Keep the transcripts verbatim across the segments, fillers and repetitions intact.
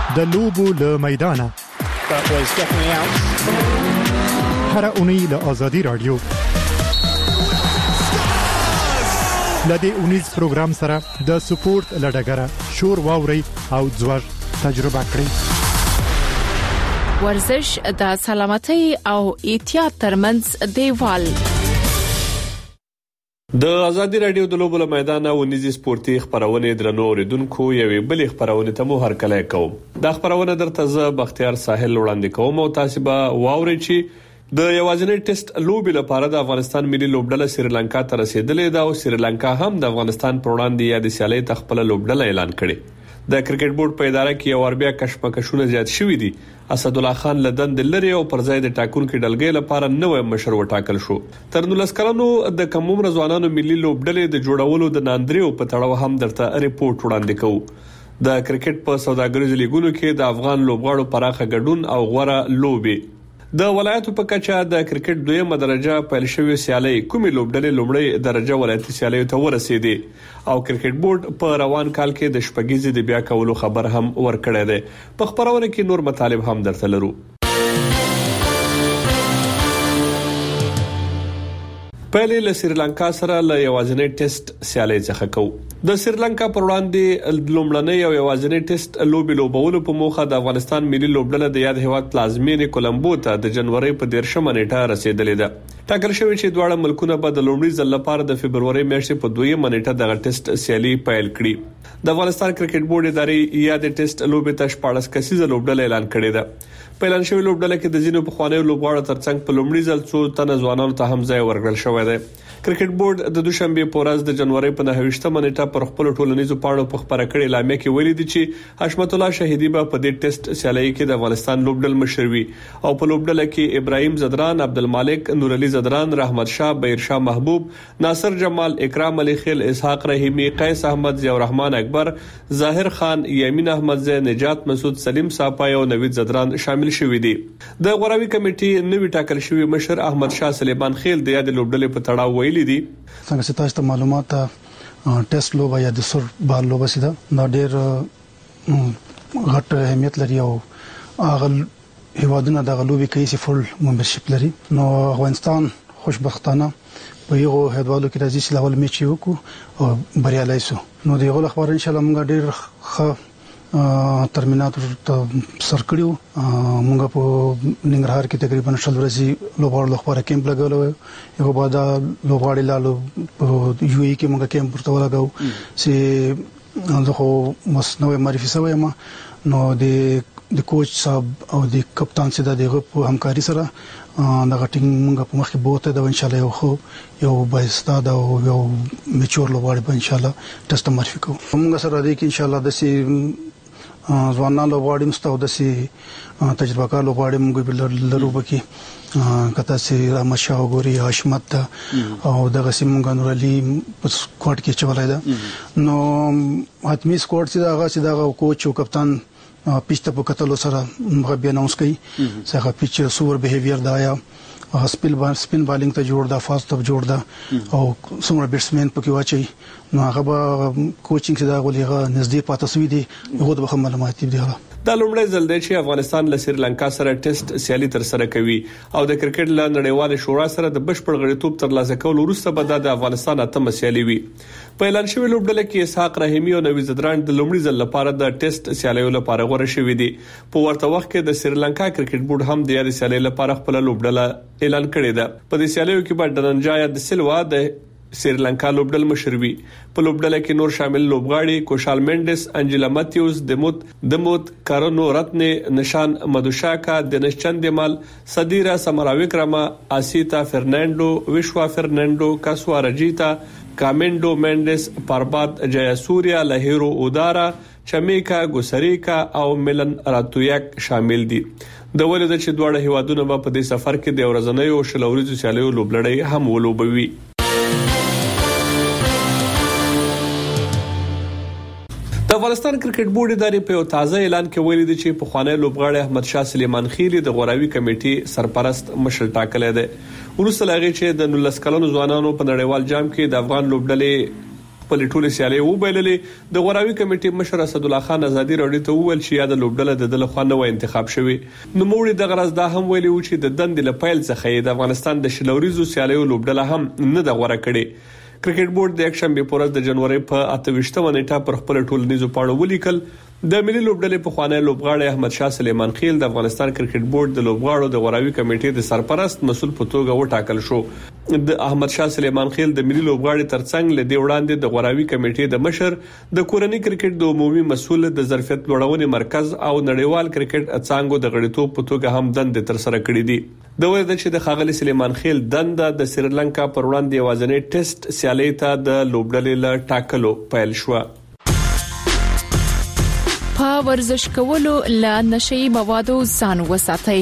د لوبو له میدانه هر اونۍ له آزادي رادیو لدې اونیز پروګرام سره د سپورت لډګره شور واوري او ځوړ تجربه کړئ. ورزش د سلامتۍ او احتیاط ترمنځ دیوال. د آزادي رادیو د لوبو له میدانه ونیزي سپورتي خبرونه درنو اوریدونکو یوې بلې خبرونه ته مو هرکلی کوم. دا خبرونه درته زه بختیار ساحل وړاندې کوم او تاسو به واورئ چې د یوازینی ټیسټ لوبي لپاره د افغانستان ملي لوبډله سریلانکا ته رسیدلې ده او سریلانکا هم د افغانستان پر وړاندې یاد سیالي ته خپل لوبډله اعلان کړي. د کرکټ بورډ په اداره کې یو اربیا کشمکشونه زیات شوې دي. اسد الله خان لدن د لری او پر ځای د ټاکونکو ډلګۍ لپاره نوې مشر وټاکل شو. تر نولس کلنو د کموم رضوانانو ملي لوبډلې د جوړولو د ناندریو په تړاو هم درته ریپورت وړاندې کوو. د کرکټ په سوداګریزو لیګونو کې د افغان لوبغاړو پراخه ګډون او غوړه لوبي. د ولایتو په کچه د کرکټ دویمه درجه پیل شوې سیالي کومې لوبډلې لومړی درجه ولایتي سیالي ته ورسېدې او کرکټ بورډ په روان کال کې د شپږیزې د بیا کولو خبر هم ورکړی دی. په خبرونه کې نور مطالب هم درته لرو. پهلې له سریلانکا سره له یوازینی ټیسټ سیالي څخه کوو. د سریلانکا پر وړاندې لومړنۍ او یوازینی ټیسټ لوبي لوبولو په موخه د افغانستان ملي لوبډله د یاد هیواد پلازمینې کولمبو ته د جنوري په دیرشمه نیټه رسیدلې ده. ټاکل شوی چې دواړه ملکونه به د لومړي ځل لپاره د فبرवरी میاشتې په دویمه نیټه د ټیسټ سیالي پیل کړي. د افغانستان کرکټ بورډ ادارې یاد ټیسټ لوبي ته شپږ کسیزه لوبډله اعلان کړې ده. په اعلان شوی لوبډله کې د ځینو په خوانیو لوبغاړو ترڅنګ په لومړي ځل څو تنه ځوانانو ته هم ځای ورکړل شوی دی. کرکټ بورډ د دوشنبه په ورځ د جنوري په نهه نیټه پر خپل ټولنیزو پاڼو په خبره کړې اعلامیه کې ویلي دي چې حشمت الله شهیدی به په دې ټیسټ سیالي کې د افغانستان لوبډل مشر وي او په لوبډله کې ابراهیم زدران، عبدالمالک، نور علي زدران، رحمت شاه، بهیر شاه محبوب، ناصر جمال، اکرام علي خیل، اسحاق رحیمی، قیس احمد، ضیاء الرحمن اکبر، ظاهر خان، یمین احمد زی، نجات مسعود، سلیم صافای او نوید زدران شامل شوي دي. د غوراوي کمیټې نوې ټاکل شوی مشر احمد شاه سلیمان خیل د یاد لوبډلې په تړاو ویلي دي. څنګه چې تاسو ته معلومات ټیسټ لوبه یا د سر بال لوبه سیده دا ډېر غټ اهمیت لري او هغه هیوادونه د غلوبي کیسې فل ممبرشپ لري. نو افغانستان خوشبختانه په یو هیوادو کې راځي چې لاول میچ وکړو او بریالي شو. نو دغه خبر ان شاء الله موږ ډېر ښه ترمیناتور ته سر کړیو. موږ په ننګرهار کې تقریبا شل ورځې لوبغاړو لپاره کیمپ لګول و. یو بعد لوبغاړي لالو یو ای کې موږ کیمپ ورته لګاو چې زه خو مسنوي معرفي سوی ما. نو د د کوچ صاحب او د کپتان سره دغه په همکاري سره دا غټینګ موږ په مخ کې بوته دا ان شاء الله یو خو یو بایستا دا یو میچور لوبغاړي په ان شاء الله ټیسټ معرفي کوو. موږ سره د کې ان شاء الله د سي ځوانان لوبغاړي مستو د سي تجربه کار لوبغاړي موږ په لرو بکی کته سي رحمت شاه وګوري، حشمت او دغه سي موږ نور علي په سکواډ کې چولای دا. نو حتمی سکواډ سي دا هغه سي دا کوچ او کپتان پیچته په کتلو سره موږ بیا اناونس کړي څنګه پیچ سور بیهیویر دا یا سپیل بال سپین بالینګ ته جوړ دا فاست ته جوړ دا او څومره بیټسمن پکې واچي. نو هغه به کوچینګ څخه دا غوړي نږدې پاتې سوي دي. هغه د معلومات دی. دا لومړی ځل دی چې افغانستان له سریلانکا سره ټیسټ سیالي تر سره کوي او د کرکټ له نړیوال شورا سره د بشپړ غړیتوب ترلاسه کول وروسته به د افغانستان اتمه سیالي وي. په اعلان شوی لوبډله کې اسحاق رحیمی او نوید زدران د لومړي ځل لپاره د ټیسټ سیالیو لپاره غوړه شوی دي. په ورته وخت کې د سریلانکا کرکټ بورډ هم د یاد سیالي لپاره خپل لوبډله اعلان کړې ده. په دې سیالیو کې به ډننجایا د سلوا د سریلانکا لوبډل مشر وي. په لوبډله کې نور شامل لوبغاړي کوشال مینډس، انجلا ماتیوز، دموت دموت کارنو رتنه، نشان مدوشاکا، دنش چندمال، صدیرا سمراویکرما، آسیتا فرناندو، وشوا فرناندو، کاسوا رجیتا، کامندو مینډس، پربات جیاسوریا، لهیرو اودارا، چمیکا ګوسریکا او ملن راتویک شامل دي. د ولید چې دواړه هیوادونه په دې سفر کې د ورځنیو شلوريزو سیالیو لوبلړۍ هم ولوبوي. د افغانستان کرکټ بورډ ادارې په یو تازه اعلان کې ویلي دي چې په خوانی لوبغاړي احمد شاه سلیمان خیلی د غوراوي کمیټې سرپرست مشر ټاکل دی. ورسره هغه چې د نولس کلنو ځوانانو په نړیوال جام کې د افغان لوبډلې خپل ټوله سیالي وبایللې. د غوراوي کمیټې مشر اسد الله خان ازادي راډیو ته وویل چې یاد لوبډله د دله خوانه و انتخاب شوی. نو موږ د غرض دا هم ویلي و چې د دندې لپاره څخه د افغانستان د شلوريزو سیالیو لوبډله هم نه د غوړه کړي. کرکټ بورډ د یک شنبه په ورځ د جنوري په اته ویشتمه نیټه پر خپل ټولنیزو پاڼو ولیکل د ملي لوبډلې په خوانه لوبغاړی احمد شاه سلیمان خیل د افغانستان کرکټ بورډ د لوبغاړو د غوراوي کمیټې د سرپرست مسول په توګه وټاکل شو. د احمد شاه سلیمان خیل د ملي لوبغاړي ترڅنګ لدی وړاندې د غوراوي کمیټې د مشر د کورنۍ کرکټ د عمومي مسول د ظرفیت لوړونې مرکز او نړیوال کرکټ څنګه د غړیتوب په توګه هم دند تر سره کړې دي. د وایي چې د خاغلی سلیمان خیل دند د سریلانکا پر وړاندې یوازینی ټیسټ سیالي ته د لوبډلې له ټاکلو پیل شو. په ورزش کولو له نشئی موادو ځان وساتئ.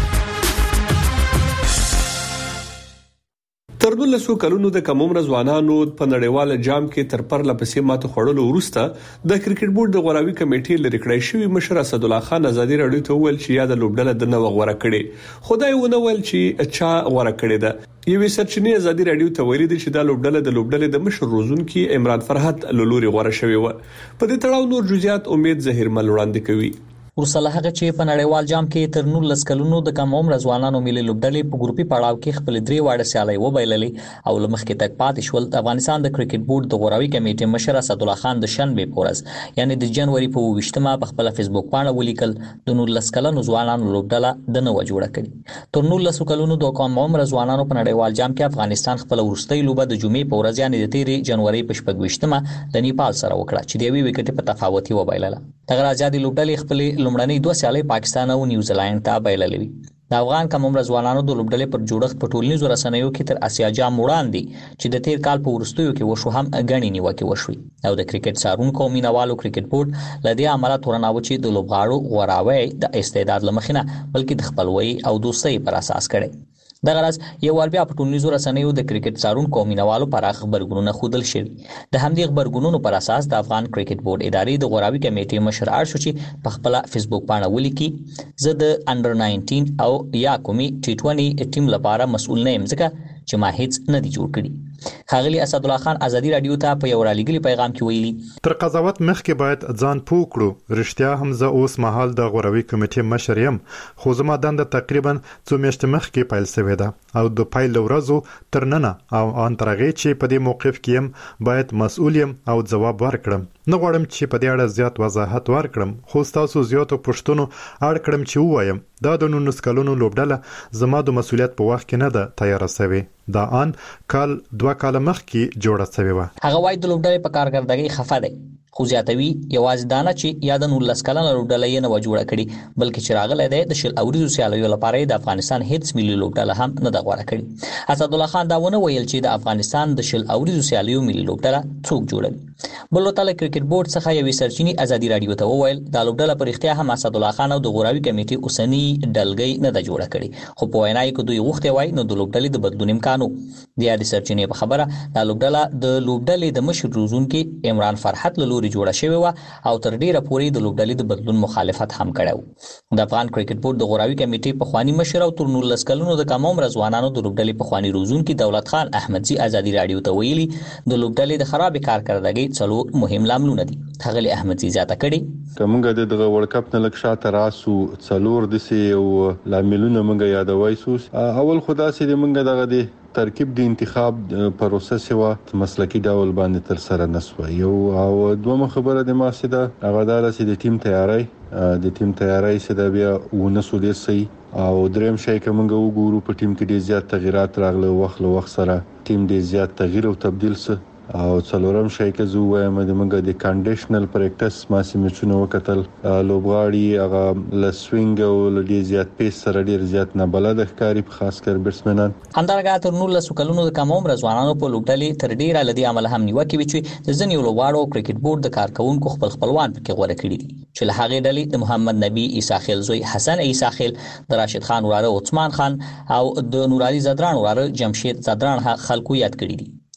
تر دولسو کلونو د کم عمر ځوانانو په نړیواله جام کې تر پرله پسې ماته خړلو وروسته د کرکټ بورډ د غوراوي کمیټې لري کړی شوی مشر اسد الله خان ازادي راډیو ته ویل چې یاد لوبډله د نو غوړه کړي. خدای ونه ویل چې چا غوړه کړي ده. یوې سرچینې ازادي راډیو ته ویلي چې دا لوبډله د لوبډلې د مشر روزونکي عمران فرحت لولوري غوړه شوی و. په دې تړاو نور جزئیات امید زهیر مل وړاندې کوي. ورسله هغه چې په نړیوال جام کې تر نولس کلونو د کم عمر ځوانانو ملي لوبډلې په ګروپي پړاو کې خپل درې واړه سیالي وبایللې او لمخکې تک پاتې شول. د افغانستان د کرکټ بورډ د غوراوي کمیټې مشر اسد الله خان د شنبه په ورځ یعنی د جنوري په ویشتمه په خپل فیسبوک باندې ولیکل د نولس کلونو ځوانانو لوبډله د نو جوړه کړي. تر نولس کلونو د کم عمر ځوانانو په نړیوال جام کې افغانستان خپل ورستۍ لوبه د جمعې په ورځ یعنی د تیرې جنوري په شپږ ویشتمه د نیپال سره وکړه چې د یوې وکټې په تفاوتي وبایلله. دغه ازادي لوبډلې خپل لومړنۍ دوه سیالي پاکستان او نیوزیلند ته بایللې. د افغان کم عمر ځوانانو د لوبډلې پر جوړښت په ټولنیزو رسنیو کې تر اسیا جام وړاندې چې د تیر کال په ورستیو کې وشو هم غنی نیوکه وشوي او د کرکټ څارونکو مینوالو کرکټ بورډ لدی عمله تورناو چې د لوبغاړو غوراوي د استعداد لمخینه بلکې د خپلوي او دوستۍ پر اساس کړي. د غرض یو ور بیا په ټولنیزو رسنیو د کرکټ څارونکو مینوالو پر خبرګونونه خودل شي. د همدې خبرګونونو پر اساس د افغان کرکټ بورډ ادارې د غوراوي کمیټې مشر ارشو چې په خپل فیسبوک باندې ولیکي زه د انډر ناینټین او یا کومي ټي ټوئنټي ټیم لپاره مسؤل نه یم ځکه چې ما هیڅ نه دي جوړ کړی. خاغلی اسد الله خان ازادي رادیو ته په یو رالګلی پیغام کې ویلي تر قضاوت مخکې باید ځان پوکړو. رښتیا هم زه اوس مهال د غوراوي کمیټې مشر یم خو زما دنده تقریبا څو میاشتې مخکې پیل شوې ده او د پیل ورځو تر ننه او ان ترغه چې په دې موقف کې يم باید مسؤل یم او ځواب ورکړم. نه غواړم چې په دې اړه زیات وضاحت ورکړم خو تاسو زیاتو پښتنو اړ کړم چې وایم دا د نولس کلونو لوبډله زما د مسؤلیت په وخت کې نه ده تیار شوی. دا ان کال دوه کال مخکې جوړه شوی و. هغه وایي د لوبډلې په کارکردګۍ خفه دی خو زیاتوي یوازې دانه چې یا د نولس کلنه لوبډله یې نه جوړه کړي بلکې چې راغلی دی د شل اوریزو سیالیو لپاره د افغانستان هیڅ ملي لوبډله هم نه ده غوړه کړې. اسد الله خان دا ونه ویل چې د افغانستان د شل اوریزو سیالیو ملي لوبډله څوک جوړوي. بل وتعالی کرکټ بورډ څخه یوې سرچینې ازادي رادیو ته وویل دا لوبډله پر اختیار هم اسد الله خان او د غوراوي کمیټې اوسنی ډلګۍ نه ده جوړه کړې خو په وینای کې دوی غوښتي وای نو د لوبډلې د بدلون امکانو د یاد سرچینې په خبره دا لوبډله د لوبډلې د مشر روزونکي عمران فرحت لوري جوړه شوی و او تر ډیره پورې د لوبډلې د بدلون مخالفت هم کړو. د افغان کرکټ بورډ د غوراوي کمیټې په خواني مشر او تر نولس کلونو د کم عمر ځوانانو د لوبډلې په خواني روزونکي دولت خان احمدزي ازادي رادیو ته ویلي د لوبډلې د خراب کارکردګۍ څلور مهم لاملونه دي. خغلی احمدزي زیاته کړي کومګه د ورلد کپ نه لک شاته راسو څلور د سي او لاملونه موږ یادوي سوس اول خدا سي موږ دغه دي ترکیب د انتخاب پروسس و مسلکی ډول باندې تر سره نسو یو او دوه خبره د ماسده هغه دار سي د ټیم تیاری د ټیم تیاری سي د بیا ونسو د سي او دریم شي کومګه وګورو په ټیم کې ډیر زیات تغیرات راغله وخت له وخت سره ټیم ډیر زیات تغییر او تبديل سره او څلورم شي کې زو وایم د موږ د کنډیشنل پریکټس ما سیمچونه وکتل لوبغاړي هغه لسوینګ او لدی زیات پیس سره ډیر زیات نه بلد ښکاری په خاص کر بیټسمنان همدارنګه تر نولس کلونو د کم عمر ځوانانو په لوبډلې تر ډیره لدی عمل هم نیوکه وی چې د ځنیو لوبغاړو کرکټ بورډ د کارکونکو خپل خپلوان پکې غوړه کړی دي چې له هغه ډلې د محمد نبی عیسی خیل زوی حسن عیسی خیل د راشد خان وراره عثمان خان او د نورالي زدران وراره جمشید زدران خلکو یاد کړی دي.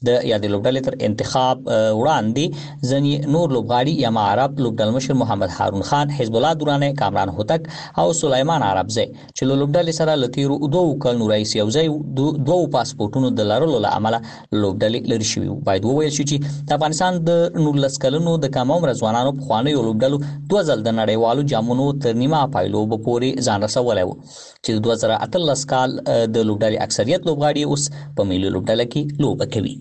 د یادې لوبډلې تر انتخاب وړاندې ځنی نور لوبغاړي یم عرب لوبډل مشر محمد هارون خان، حزب الله دورانه، کامران هوتک او سليمان عربزی چې لوبډلې سره لتیرو دوه کلونو رئیس یوځای دوه پاسپورتونو د لارلو لامل لوبډلې لري شوی. باید وویل شي چې د افغانستان د نولس کلونو د کم عمر ځوانانو په خواني لوبډلو دوه ځل د نړیوالو جامونو تر نیمه پایلو به پورې ځان رسولی و چې د دوه زره اتلس کال د لوبډلې اکثریت لوبغاړي اوس په ملي لوبډله کې لوبه کوي.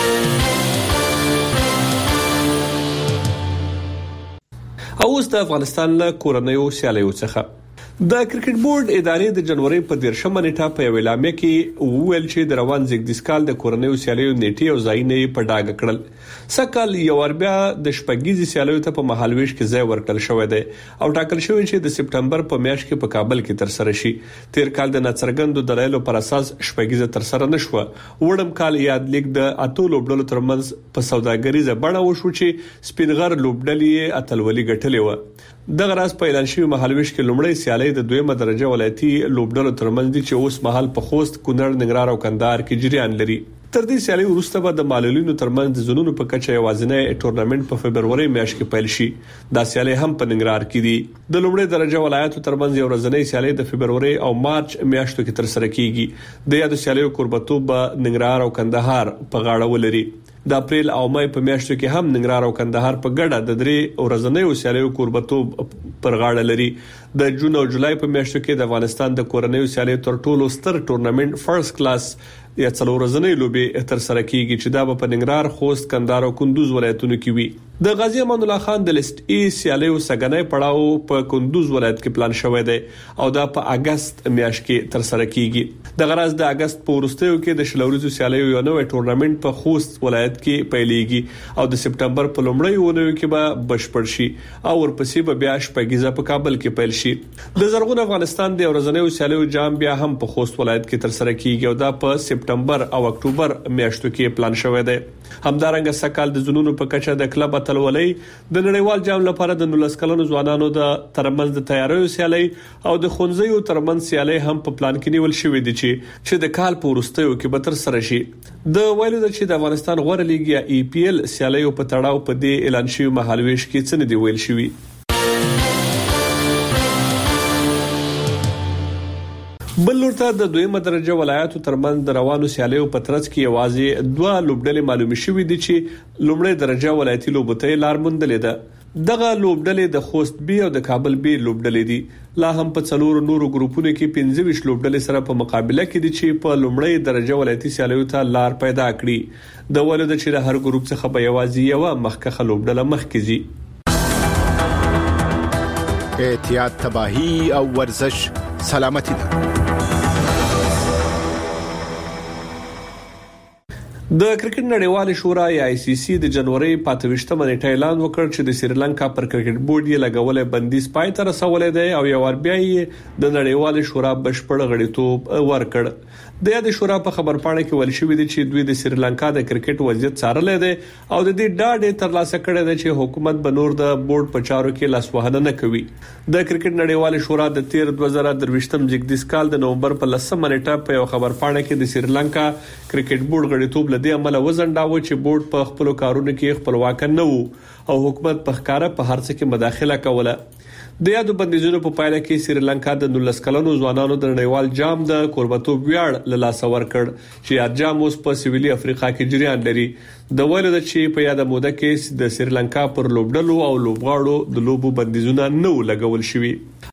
اوس د افغانستان له کورنیو سیالیو څخه د کرکټ بورډ ادارې د جنوري په دیرشمه نیټه په یو اعلامیه کې وویل چې د روان زیږدیز کال د کورنیو سیالیو نیټې او ځایونه په ډاګه کړل. سکهال یو اربیا د شپږیزي سیالیو ته په مهالويش کې ځای ورکړل شوی دی او ټاکل شوی چې د سپټمبر په میاشت کې په کابل کې تر سره شي. تیر کال د نڅرګندو دلایلو پر اساس شپږیزه تر سره نشوه. وړم کال یاد لیک د اتو لوبډلو ترمنځ په سوداګریزه بڼه وشو چې سپینغر لوبډلې اتلولي ګټلې و. دغه راز په اعلان شوی مهالويش کې لومړی سیالي د دویمه درجه ولایتي لوبډلو ترمنځ دي چې اوس مهال په خوست، کونړ، ننګرهار او کندهار کې جریان لري. تر دې سیالي وروسته به د معلولینو ترمنځ د زونونو په کچه یوازینی ټورنمنت په فبرवरी میاشت کې پیل شي. دا سیالي هم په ننګرهار کې دي. د لومړی درجه ولایتو ترمنځ یو ورځنی سیالي د فبرवरी او مارچ میاشتو کې تر سره کیږي. د یادو سیالیو کوربتوب به ننګرهار او کندهار په غاړه ولري. د اپریل او مې په میاشتو کې هم ننګرهار او کندهار په ګډه د درې ورځنیو سیالیو کوربتوب پر غاړه لري. د جون او جولای په میاشتو کې د افغانستان د کورنیو سیالیو تر ټولو ستر ټورنمنت فرست کلاس یا څلور ورځنی لوبي تر سره کیږي چې دا په ننګرهار، خوست، کندهار او کندوز ولایتونو کې وي. د غازی امان الله خان د لیست ای سیالیو سګنۍ پړاو په کندوز ولایت کې پلان شوی دی او دا په اگست میاشت کې تر سره کیږي. د غراز د اگست په وروستیو کې د شلوريزو سیالیو یو نوې ټورنمنت په خوست ولایت کې پیلېږي او د سپټمبر په لومړۍ اونۍ کې به بشپړ شي او ورپسې به بیا شپږیزه په کابل کې پیل شي. د زرغون افغانستان د ورځنیو سیالیو جام بیا هم په خوست ولایت کې تر سره کیږي او دا په سپټمبر او اکتوبر میاشتو کې پلان شوی دی. همدارنګه سکهال د زونونو په کچه د کلب اتلولۍ د نړیوال جام لپاره د نولس کلونو ځوانانو د ترمنځ د تیاریو سیالي او د خونځیو ترمنځ سیالي هم په پلان کې نیول شوې دي چې چې د کال په وروستیو کې به تر سره شي. د ویلو د چې د افغانستان غوړه لیګ یا ای پی ایل سیالیو په تړاو په دې اعلان شوی مهالويش کې څه نه دی ویل شوی. بل ورته د دویمه درجه ولایتو ترمنځ د روانو سیالیو په ترڅ کې یوازې دوه لوبډلې معلومه شوې دي چې لومړی درجه ولایتي لوبته لار موندلې ده. دغه لوبډلې د خوست بي او د کابل بي لوبډلې دي. لا هم په څلور نورو ګروپونو کې پنځه ویشت لوبډلې سره په مقابله کې دي چې په لومړی درجه ولایتي سیالیو ته لار پیدا کړي. د ولود چې د هر ګروپ څخه به یوازې یو مخکخه لوبډله مخکې ځي. احتیاط، تباہی او ورزش سلامتی ده. د کرکټ نړیوال شورا یا آی سی سی د جنوري په اتویشتمه نیټه اعلان وکړ چې د سریلانکا پر کرکټ بورډ یې لګولې بندیز پای ته رسولې ده او یو ور بیا یې د نړیوال شورا بشپړ غړیتوب ورکړ. د یاد شورا په خبرپاڼه کې ویل شوی دی چې دوی د سریلانکا د کرکټ وضعیت څارلې ده او د دې ډاډ ترلاسه کړی دی چې حکومت به نور د بورډ په چارو کې لاسوهنه نه کوي. د کرکټ نړیوال شورا د تیر دوه زره درویشتم زیږدیز کال د نومبر په لسمه نیټه په یو خبرپاڼه کې د سریلانکا کرکټ بورډ غړیتوب لدی عمل وزنډاوه چې بورډ په خپل کارونو کې خپلواک نه وو او حکومت په ښکارا په هر څه کې مداخله کوله. د یادو بندیزونو په پایله کې سریلانکا د نولس کلونو ځوانانو د نړیوال جام د کوربتوب ویاړ له لاسه ورکړ چې یاد جام اوس په سویلي افریقا کې جریان لري. د ویلو د چې په یاد موده کې د سریلانکا پر لوبډلو او لوبغاړو د لوبو بندیزونه نه لګول شوي.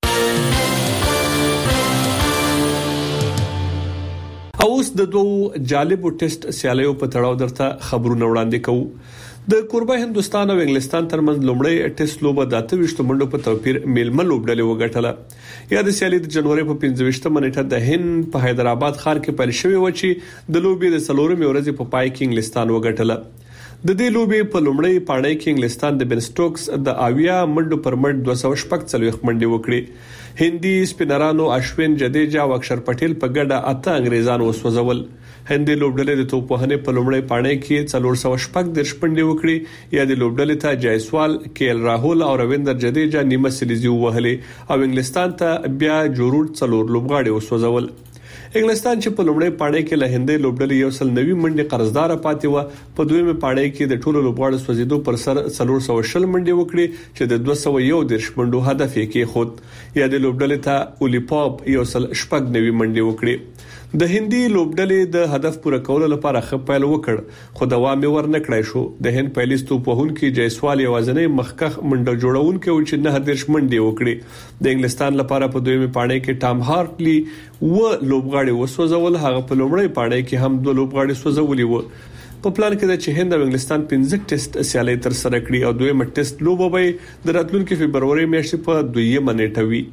اوس د دوه جالبو ټیسټ سیالیو په تړاو درته خبرونه وړاندې کوو. د کوربه هندستان او انګلستان ترمنځ لومړی ټیسټ لوبه د اته ویشت منډو په توپیر میلمه لوبډلې وګټله. یا د سیالي د جنوري په پنځه ویشتمه نیټه د هند په حیدرآباد ښار کې پیل شوې و چې د لوبې د څلورمې ورځې په پای کې انګلستان وګټله. د دې لوبې په لومړی پاڼۍ کې انګلستان د بن سټوکس د اویا منډو پر مټ دوه سوه شپږ څلوېښت منډې وکړې. هندي سپینرانو اشوین جدیجا او اکشر پټیل په ګډه اته انګریزان وسوځول. هندي لوبډلې د توپوهنې په لومړی پاڼۍ کې څلور سوه شپږ دیرش منډې وکړې. یا د لوبډلې ته جایسوال، کیل راهول او رویندر جدیجا نیمه سلیزي وهلې او انګلستان ته بیا جوړوډ څلور لوبغاړي وسوځول. انګلستان چې په لومړی پاړۍ کې له هندۍ لوبډلې یو سل نوي منډي قرضدار پاتې و په دویمه پاړۍ کې د ټولو لوبغاړو سوځیدو پر سر څلور سوه شل منډي وکړي چې د دوه سوه یو دیرش منډو هدف یې کې خود یا د لوبډلې ته اولیپاپ یو سل شپږ نوي منډي وکړي د هندي لوبډلې د هدف پوره کولو لپاره خپل وکړ خو دوام یې ورنکړای شو د هند پایلیستو په هون کې جیسوال یوازنې مخکخ منډه جوړونکو چې نه دیرش منډي وکړي د انګلستان لپاره په دویمه پاړۍ کې ټام هارټلی و لوبغاړي وسوځول هغه په لومړی پاړۍ کې هم دوه لوبغاړي سوځولي و په پلان کې د چې هند او انګلستان پنځه ټیسټ سیالي تر سره کړي او دویمه ټیسټ لوبه به د راتلونکي فبرवरी میاشتې په دویمه نیټه وي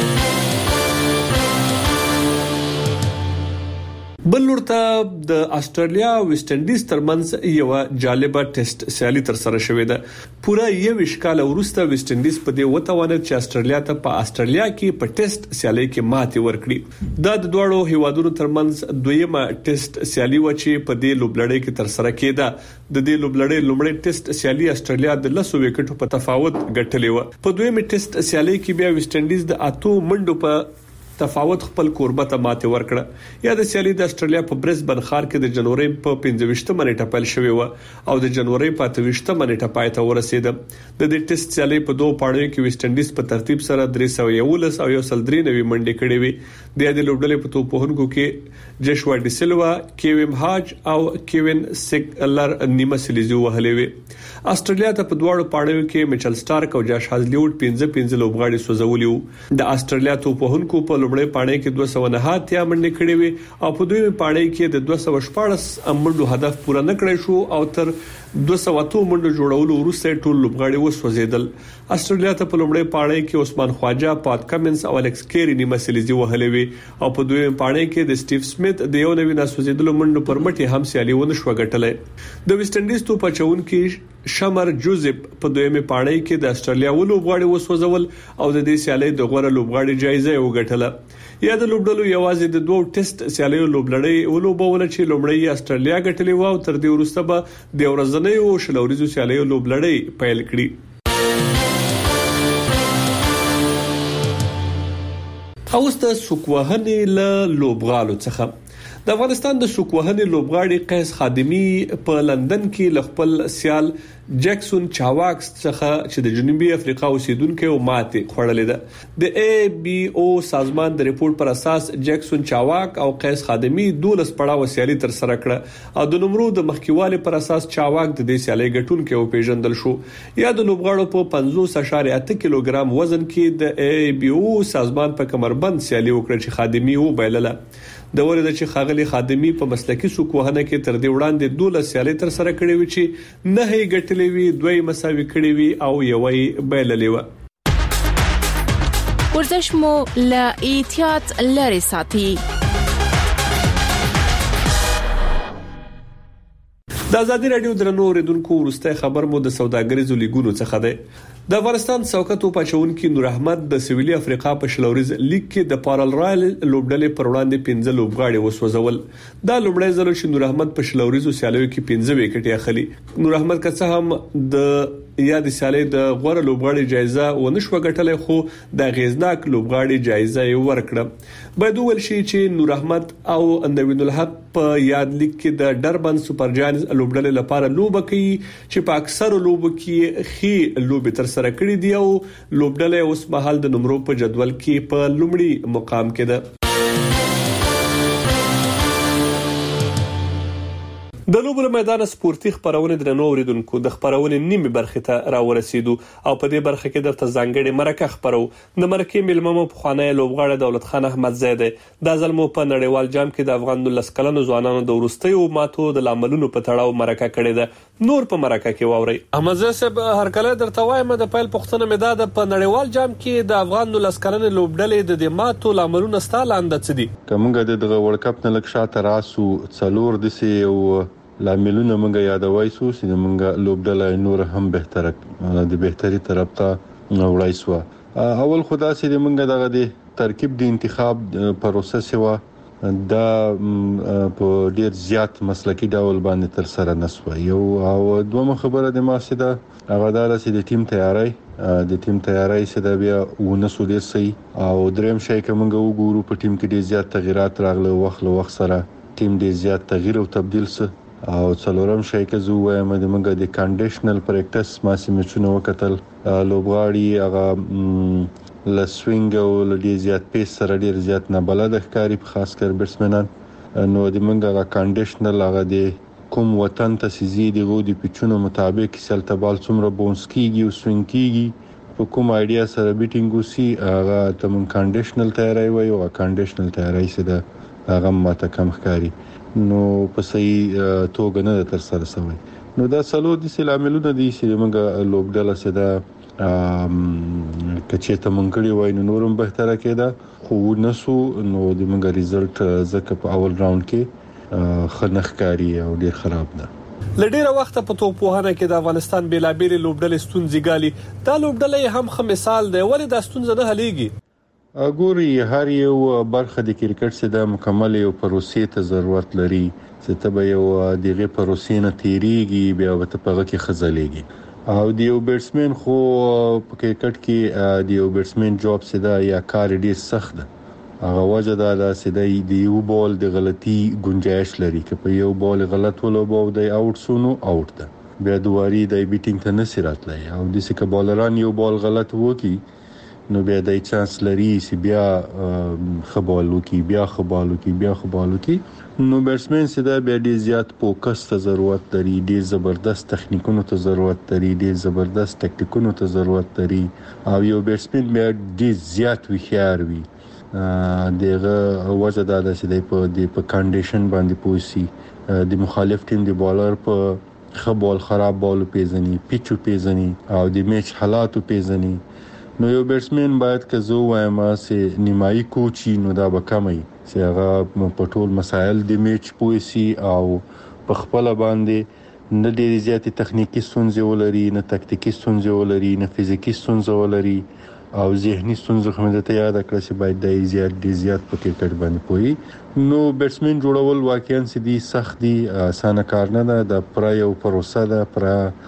بل ورته د استرالیا او ویسټ انډیز ترمنځ یو جالبه ټیسټ سیالي تر سره شوې ده پوره یو وشکال وروسته ویسټ انډیز په دې وتاونه چې استرالیا ته په استرالیا کې په ټیسټ سیالي کې ماتې ورکړي دا د دوړو هیوادونو ترمنځ دویمه ټیسټ سیالي و چې په دې لوبلړۍ کې تر سره کېده د دې لوبلړۍ لومړی ټیسټ سیالي استرالیا د لسو وکټو په تفاوت ګټلې و په دویمه ټیسټ سیالي کې بیا ویسټ انډیز د اتو منډو په تفاوت خپل کوربه ته ماته ورکړه یا د سیالي د استرالیا په برزبن ښار کې د جنوري په پنځه نیټه پیل شوې و او د جنوري په اته نیټه پای ته ورسېده د دې ټیسټ سیالي په دوه پاړیو کې ویسټ انډیز په ترتیب سره درې سوه یو او یو سل درې نوي منډي کړې وي د دې لوبډلې په توپونکو کې جشوا ډي سیلوا کیویم هاج او کیوین سیکلر نیمه سلیزو وهلې وي استرالیا ته په دوه پاړیو کې میچل سٹارک او جاش هازلیوډ پنځه پنځه لوبغاړي سوځولي د استرالیا توپونکو په لومړی پاړی کې دوه سوه نه اتیا منډي کړې وي او په دویمه پاړی کې د دوه سوه شپږ منډو هدف پوره نکړی شو او تر دوه سوه اتو منډو جوړولو وروسته ټول لوبغاړي وسوځیدل استرالیا ته په لومړی پاړی کې عثمان خواجه پات کمنز او الکس کیری نیمه سلیزي وهلې وي او په دویمه پاړی کې د سټیو سمیت د یو نوی ناسوځیدلو منډو پر مټي هم سیالي ونه شو غټلې د ویسټ انډیز تو پچون کې شمر جوزف په دویمه پاړی کې د استرالیا ولوبغاړي وسوځول او د دې سیالي د غوړه لوبغاړي جایزه وګټله یا د لوبډلو یوازې د دوه ټیسټ سیالي لوبلړۍ ولوبول چې لومړی استرالیا ګټلې و او تر دې وروسته به د ورځنۍ او شلوريزو سیالي لوبلړۍ پیل کړي اوسته سوکوهنې له لوبغالو څخه د افغانستان د سوکوهنې لوبغاړي قیس خادمی په لندن کې خپل سیال جیکسون چاواکس څخه چې د جنوبي افریقا اوسیدونکو او ماته خوړلې ده د ای بي او سازمان د ریپورت پر اساس جیکسون چاواک او قیس خادمی دولس پړاو سیالي تر سره کړه او د نمرو د مخکیواله پر اساس چاواک د دې سیالي ګټونکو او پیژندل شو یا د لوبغاړو په پنځوس اشاریه اته کیلوګرام وزن کې د ای بي او سازمان په کمربند سیالي وکړه چې خادمی و بایلله د ورته چې خاغلی خادمی په مسلکی سوکوهنه کې تر دې وړاندې دوله سیالي تر سره کړې وي چې نه هي ګټلې وي دوی مساوي کړې وي او یوې بایللې و ورزش مو له احتیاط لري ساتي د ازادي رادیو درنو اوریدونکو ورسته خبر مو د سوداګریزو لیګونو څخه ده د افغانستان سوکتو پچونکي نور احمد د سویلي افریقا په شلوريز لیګ کې د پارل رایل لوبډلې پر وړاندې پنځه لوبغاړي وسوځول دا لومړی ځل چې نور احمد په شلوريزو سیالیو کې پنځه وکټي اخلي نور احمد که څه هم د یا د سیالي د غوړه لوبغاړي جایزه ونشو غټلې خو د غیزناک لوبغاړي جایزه یې ورکړه باید ول شي چې نور احمد او نوین الحق په یاد لیګ کې د ډربن سپر جاینز لوبډلې لپاره لوب کوي چې په اکثر لوب کې خي لوب تر سره کړی دی او لوبډلې اوس مهال د نمرو په جدول کې په لومړي مقام کې ده د لوبو میدان سپورتي خبرونه درنو اوریدونکو د خبرونه نیمه برخه ته راورسېدو او په دې برخه کې درته ځانګړي مرکه خبرو د مرکه ملممو په خانه لوبغاړي دولت خان احمد زیده د ظلمو په نړیوال جام کې د افغان لسکلنو ځوانانو د ورستیو ماتو د لاملونو په تړاو مرکه کړې ده نور په مرکه کې واوري احمد زیده هر کله درته وایم د پیل پښتنه مداد په نړیوال جام کې د افغان لسکلنو لوبډلې د ماتو لاملونو ستالاند څه دي کومګه د ورلد کپ نه لکشاته راسو څلور دسي او لاملونه موږ یادوي سو چې موږ لوبډله نور هم بهتره د بهتري طرف ته وړای سو اول خدا سي موږ دغه د ترکیب د انتخاب پروسس و دا په ډیر زیات مسلکی ډول باندې تر سره نسو یو او دوه خبره د ماسه ده هغه دار چې د ټیم تیاری د ټیم تیاری سره بیا ونسو ډیر سي او دریم شي کومه وګورو په ټیم کې ډیر زیات تغیرات راغله وخت له وخت سره ټیم ډیر زیات تغییر او تبديل سه او څلورم شي کې زو وایم د موږ د کنډیشنل پریکټس ما سیمچونه وکتل لوبغاړي هغه لسوینګ او ډیر زیات پیس سره ډیر زیات نه بلد ښکاری په خاص کر بیټسمنان نو د موږ هغه کنډیشنل هغه د کوم وطن ته سيزي د غوډي پچونو مطابق سلته بال څومره بونس کیږي او سوینګ کیږي په کوم ایډیا سره بیټینګ وسی هغه تم کنډیشنل تیاری وي او کنډیشنل تیاری سره هغه ماته کم ښکاری نو په صحیح توګه نه تر سره سوی نو دا څلور د سلاملونه دي چې موږ لوبډاله سره کچې ته مونږ وای نو نورم بهتره کېده خو نسو نو د موږ ریزلټ زکه په اول راوند کې خنخکاری او ډیر خراب ده لډیره وخت په توپوهانه کې د افغانستان بیلابېل لوبډلې ستونزې ګالي دا لوبډلې هم خه مثال دی ولې دا ستونزه نه حلېږي ګوري هر یو برخه د کرکټ سره د مکمل یو پروسې ته ضرورت لري چې ته یو دغه پروسې نه تیریږي بیا به په هغه کې خزلېږي او د یو بیټسمن خو په کرکټ کې د یو بیټسمن جاب سره یا کار ډیر سخت ده هغه وجه دا چې د یو بال د غلطي گنجائش لري چې په یو بال غلط ولوبو د اوټ سونو اوټ ده بیا دواري د بیټینګ ته نشي راتلای او د سکه بالران یو بال غلط وکي نو بیا د چانس لري چې بیا خبالو کی بیا خبالو کی بیا خبالو کی نو بیټسمن سره بیا ډیر زیات فوکس ته ضرورت لري ډیر زبردست تخنیکونو ته ضرورت لري ډیر زبردست ټاکټیکونو ته ضرورت لري او یو بیټسمن بیا ډیر زیات وخیار وي دغه وجه دا ده چې په د په کنډیشن باندې پوسی د مخالف ټیم د بالر په خبال خراب بال پیژني پیچو پیژني او د میچ حالاتو پیژني نو یو بیټسمن باید که زو وایم چې نیمایي کوچي نو دا به کمي چې هغه په ټول مسایل د میچ پوسی او په خپل باندې نه ډېر زیات تخنیکی ستونزې ولري نه تکتیکی ستونزې ولري نه فزیکی ستونزې ولري او ذهني ستونزې هم د ته یاد کړئ چې باید د زیات ډیر زیات په کرکټ باندې پوي نو بیټسمن جوړول واقعا سدي سخت دي اسانه کار نه ده د پر یو پروسه ده پر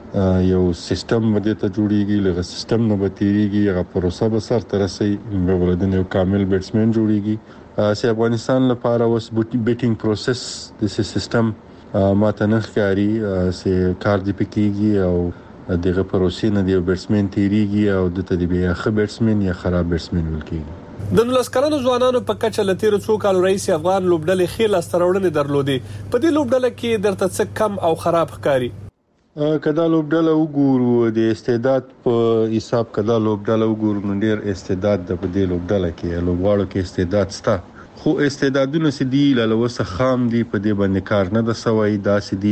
یو سیستم باندې ته جوړیږي لږه سیستم نه بتیریږي هغه پروسه به سر تر رسي ولودن یو کامل بیټسمن جوړیږي چې افغانستان لپاره وس بیټینګ پروسس د سیستم ماته نه ښکاري چې کار دی پکېږي او دغه پروسې نه دی بیټسمن تیریږي او د تدبیر خ بیټسمن یا خراب بیټسمن ولکېږي د نولس کلنو ځوانانو په کچه لتیر څو کال رئیس افغان لوبډلې خېل استراوړنې درلودې په دې لوبډله کې درته څه کم او خراب ښکاری کدا لوبډله وګورو د استعداد په حساب کدا لوبډله وګورو نو ډیر استعداد د په دې لوبډله کې لوبغاړو کې استعداد ستا خو استعدادونه سدي لالوسه خام دي په دې باندې کار نه د سوي دا سدي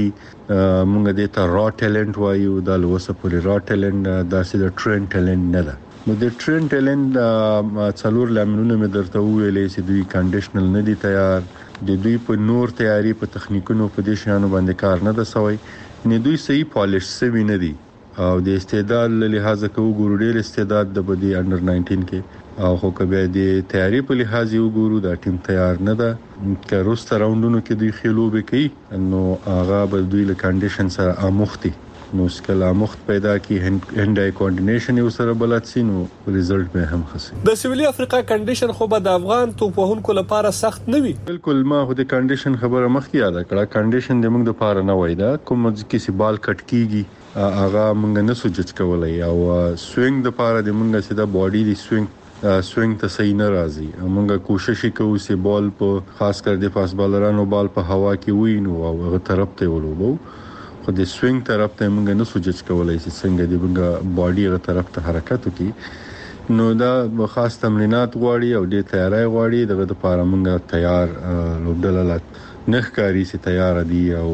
مونږ دې ته را ټیلنت وایو دا لوسه پوری را ټیلنت دا سدي ټرین ټیلنت نه ده نو د ټرین ټیلنت څلور لاملونه مې درته ویلې چې دوی کنډیشنل نه دي تیار د دوی په نور تیاری په تخنیکونو په دې شانو باندې کار نه د سوي نه دوی صحیح پالیش سوي نه دي او د استعداد له لحاظه کو ګورو ډیر استعداد د بدی انډر ناینټین کې او خو کبه د تیاری په لحاظ یو ګورو دا ټیم تیار نه ده که روسته راوندونو کې دوی خلوبه کوي نو هغه به دوی له کنډیشن سره اموختي نو سکل اموخت پیدا کی هند آی کوارډینیشن یو سره بلد سي نو ریزلټ به هم خسي د سویلي افریقا کنډیشن خو به د افغان توپوهونکو لپاره سخت نه وي بالکل ما خو د کنډیشن خبره مخکې یاد کړه کنډیشن د موږ لپاره نه وای دا کوم چې سی بال کټ کیږي هغه موږ نه سوچ کولای او سوینګ د لپاره د موږ سیده باډي دی سوینګ سوینګ ته صحیح نه راځي موږ کوشش کوو چې بال په خاص کر د فاست بالرانو بال په هوا کې وینو او هغه طرف ته ولوبو خو د سوینګ طرف ته موږ نه سوچ کولای چې څنګه د موږ باډي هغه طرف ته حرکت وکړي نو دا خاص تمرینات غواړي او د تیاری غواړي دغه لپاره موږ تیار لوبډله نه ښکاری چې تیار دي او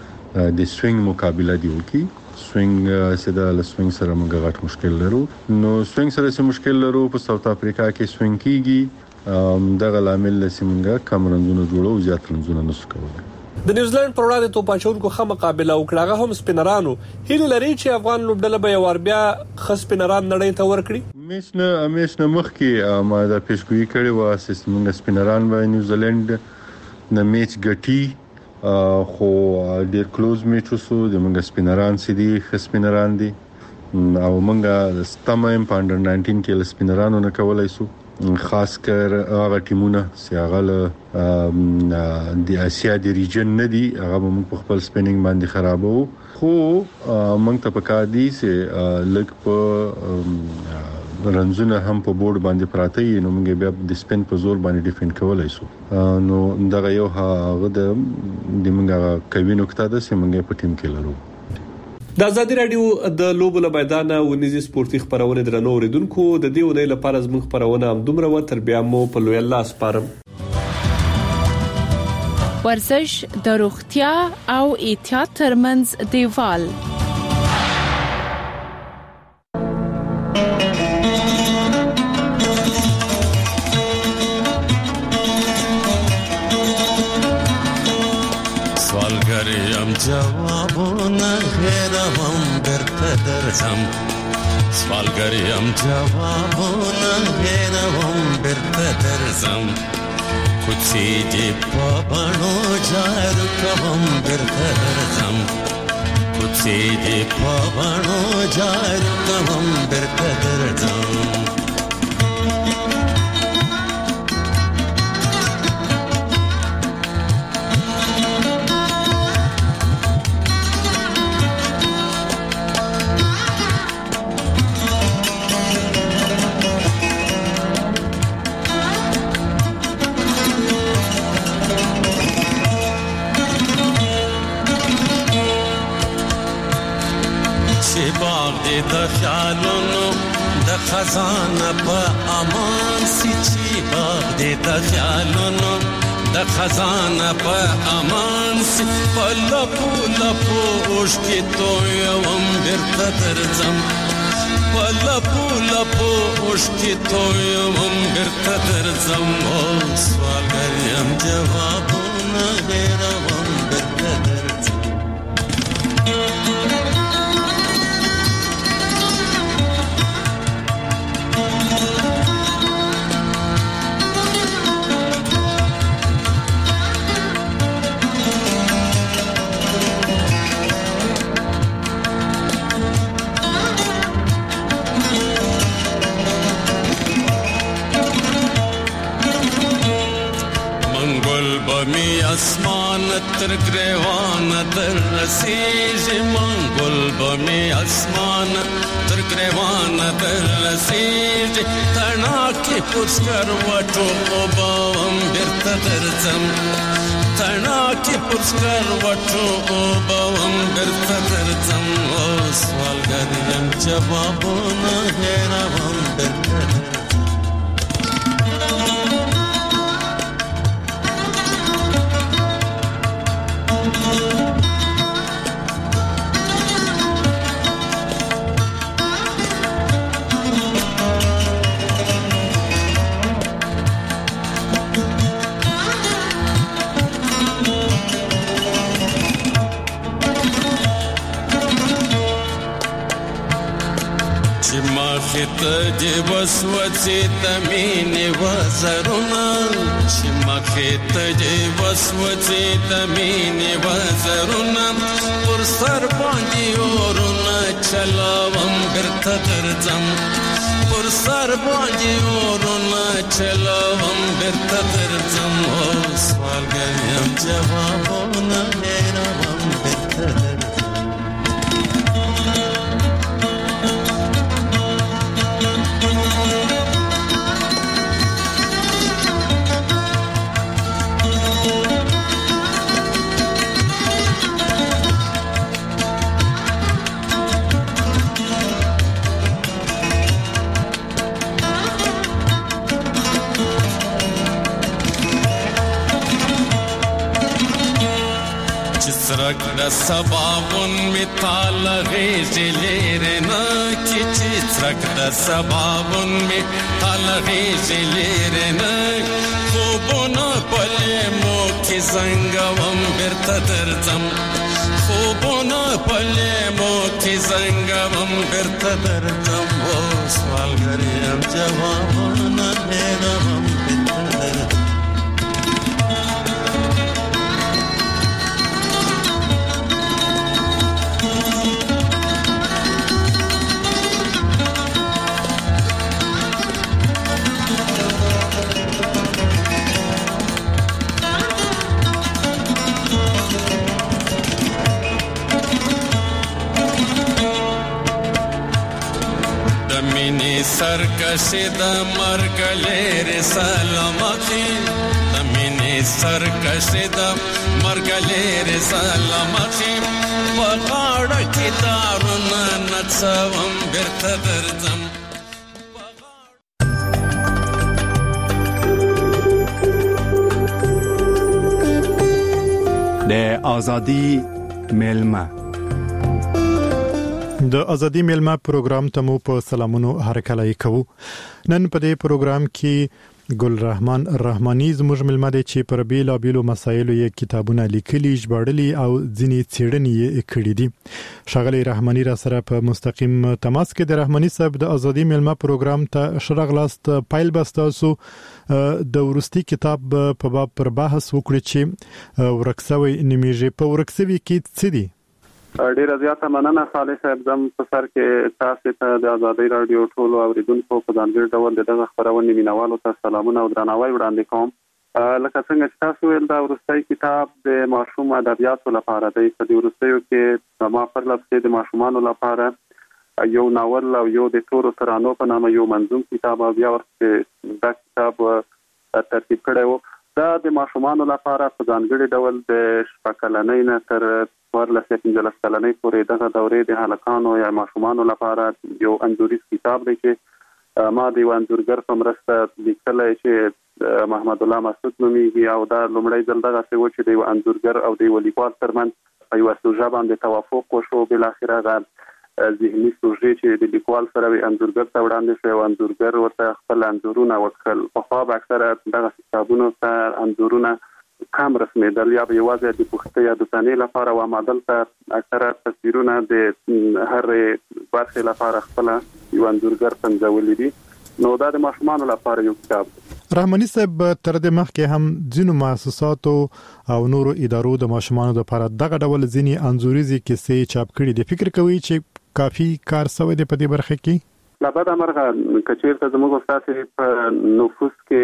د سوینګ مقابله دی وکړي سوینګ سره له سوینګ سره موږ غټ مشکل لرو نو سوینګ سره سم مشکل لرو په ساوث افریقا کې سوینګ کیږي دغه لامل لسمنګ کمرندونو جوړو زیات رنځونه نسو کولای د نیوزیلند پر وړاندې توپاچونکو خه مقابله وکړه هم سپینرانو هیله لري چې افغان لوبډله به یو بیا خ سپینران نړۍ ته ورکړي میش نه میش نه مخ کې ما دا پیشګوئی کړې و چې موږ سپینران به نیوزیلند د میچ ګټي خو ډیر کلوز میچ وسو د موږ سپینران سدي خ سپینران دي او مونږه ستامه په انډر ناینټین کې سپینرانو نه کولای سو خاص کر هغه ټیمونه چې هغه د اسیا د ریجن نه دي هغه موږ په خپل سپینینګ باندې خرابو خو موږ ته پکار دي چې لک په رنزونه هم په بورډ باندې پراته یي نو موږ بیا د سپین په زور باندې ډیفند کولای شو نو دا یو هغه د موږ کوي نقطه ده چې موږ په ټیم کې لرو د ازادي رادیو د لوبو له میدان ونیزي سپورتي خبرونه درنو اوریدونکو د دې ونې لپاره زموږ خبرونه هم دومره و تر بیا مو په لوی الله سپارم ورزش د روغتیا او احتیاط ترمنځ دیوال سوالګریم جوابونه هېروم بیرته درځم سوالګریم جوابونه هېروم بیرته درځم کوڅې دې په بڼو جارو کوم بیرته درځم کوڅې دې په بڼو جارو کوم بیرته درځم د خیالونو د خزانه په امان سي چې باغ دې د خیالونو د خزانه په امان سي په لپو لپو اوښکې تویوم بیرته درځم په لپو لپو اوښکې تویوم بیرته درځم او سوالګر یم جوابونه هېروم بیرته درځم بمی اسمان تر گریوان در رسیږي منګل بمی اسمان تر گریوان در رسیږي تنا کې پوسکر وټو وبم بیرته درځم تنا کې پوسکر وټو وبم بیرته درځم او سوالګر یم جوابونه هېروم بیرته ته وسوسې تمینې وزرونه چې مخې ته وسوسې تمینې وزرونه پر سر باندې اورونه چلاوم بیرته درځم پر سر باندې اورونه چلاوم بیرته درځم او سوالګر یم جوابونه هېروم بیرته درځم سرک د سباون می تال غیږې لري نه چې چې سرک د سباون می تال غیږې لري نه خوبونه پلې مو کې زنګوم بیرته درځم خوبونه پلې مو کې زنګوم بیرته درځم او سوالګر یم جوابونه هېروم بیرته درځم سرکشي د مرګ لري سلامتي مینې سرکشي د مرګ لري سلامتي وغاړه کې دارونه نڅوم بیرته درځم د ازادي ملما د ازادي ملما پروګرام ته مو په سلامونو هرکلای کوو. نن په دې پروګرام کې ګل رحمان رحماني زموږ ملما دی چې پر بیل او بیلو مسایلو یې کتابونه لیکلي ژباړلي او ځینې څېړنې یې کړې دي. ښاغلی رحماني را سره په مستقیم تماس کې د رحماني صاحب د ازادي ملما پروګرام ته شرغلاست پایل بستاسو د ورستي کتاب په باب پر بحث وکړي چې ورکسوي نیمیږي په ورکسوي کې څه دي. ډیره زیاته مننه صالح صاحب. زم په سر کې تاسو ته د ازادي رادیو ټولو اوریدونکو په ځانګړي ډول دغه خبرونه مینوالو ته سلامونه او درناوی وړاندې کوم. لکه څنګه چې تاسو ویل دا ورستي کتاب د ماشوم ادبیاتو لپاره دی. په دې ورستیو کې ما پر لپاره د ماشومانو لپاره یو ناول او یو د تورو ترانو په نامه یو منظوم کتاب او بیا ورته دا کتاب ترتیب کړی و. دا د ماشومانو لپاره په ځانګړي ډول د شپږکلنۍ نه تر ورلسې پنځلس کلنۍ پورې دغه دورې د هلکانو یا ماشومانو لپاره یو انځوریز کتاب دی چې ما د یو انځورګر په مرسته لیکلی چې محمد الله مسعود نومیږي او دا لومړی ځل دغسې و چې د یو انځورګر او د یو لیکوال ترمنځ په یوه سوژه باندې توافق وشو. بالاخره هغه ذهني سوژې چې د لیکوال سره وي انځورګر ته وړاندې شوی او انځورګر ورته خپل انځورونه وکړل. پخوا به اکثره دغه کتابونو ته انځورونه کم رسمېدل یا به یوازې د پوښتنې یا د ثانیې لپاره و، اما دلته اکثره تصویرونه د هرې برخې لپاره خپله یو انځورګر پنځولي دي. نو دا د ماشومانو لپاره یو کتاب دی. رحماني صاحب تر دې مخکې هم ځینو مؤسساتو او نورو ادارو د ماشومانو لپاره دغه ډول ځینې انځوریزي کیسې چاپ کړي دي. فکر کوي چې کافي کار شوی دی په دې برخه کې؟ لابد امرغه کچیر ته زموږ استاد په نفوس کې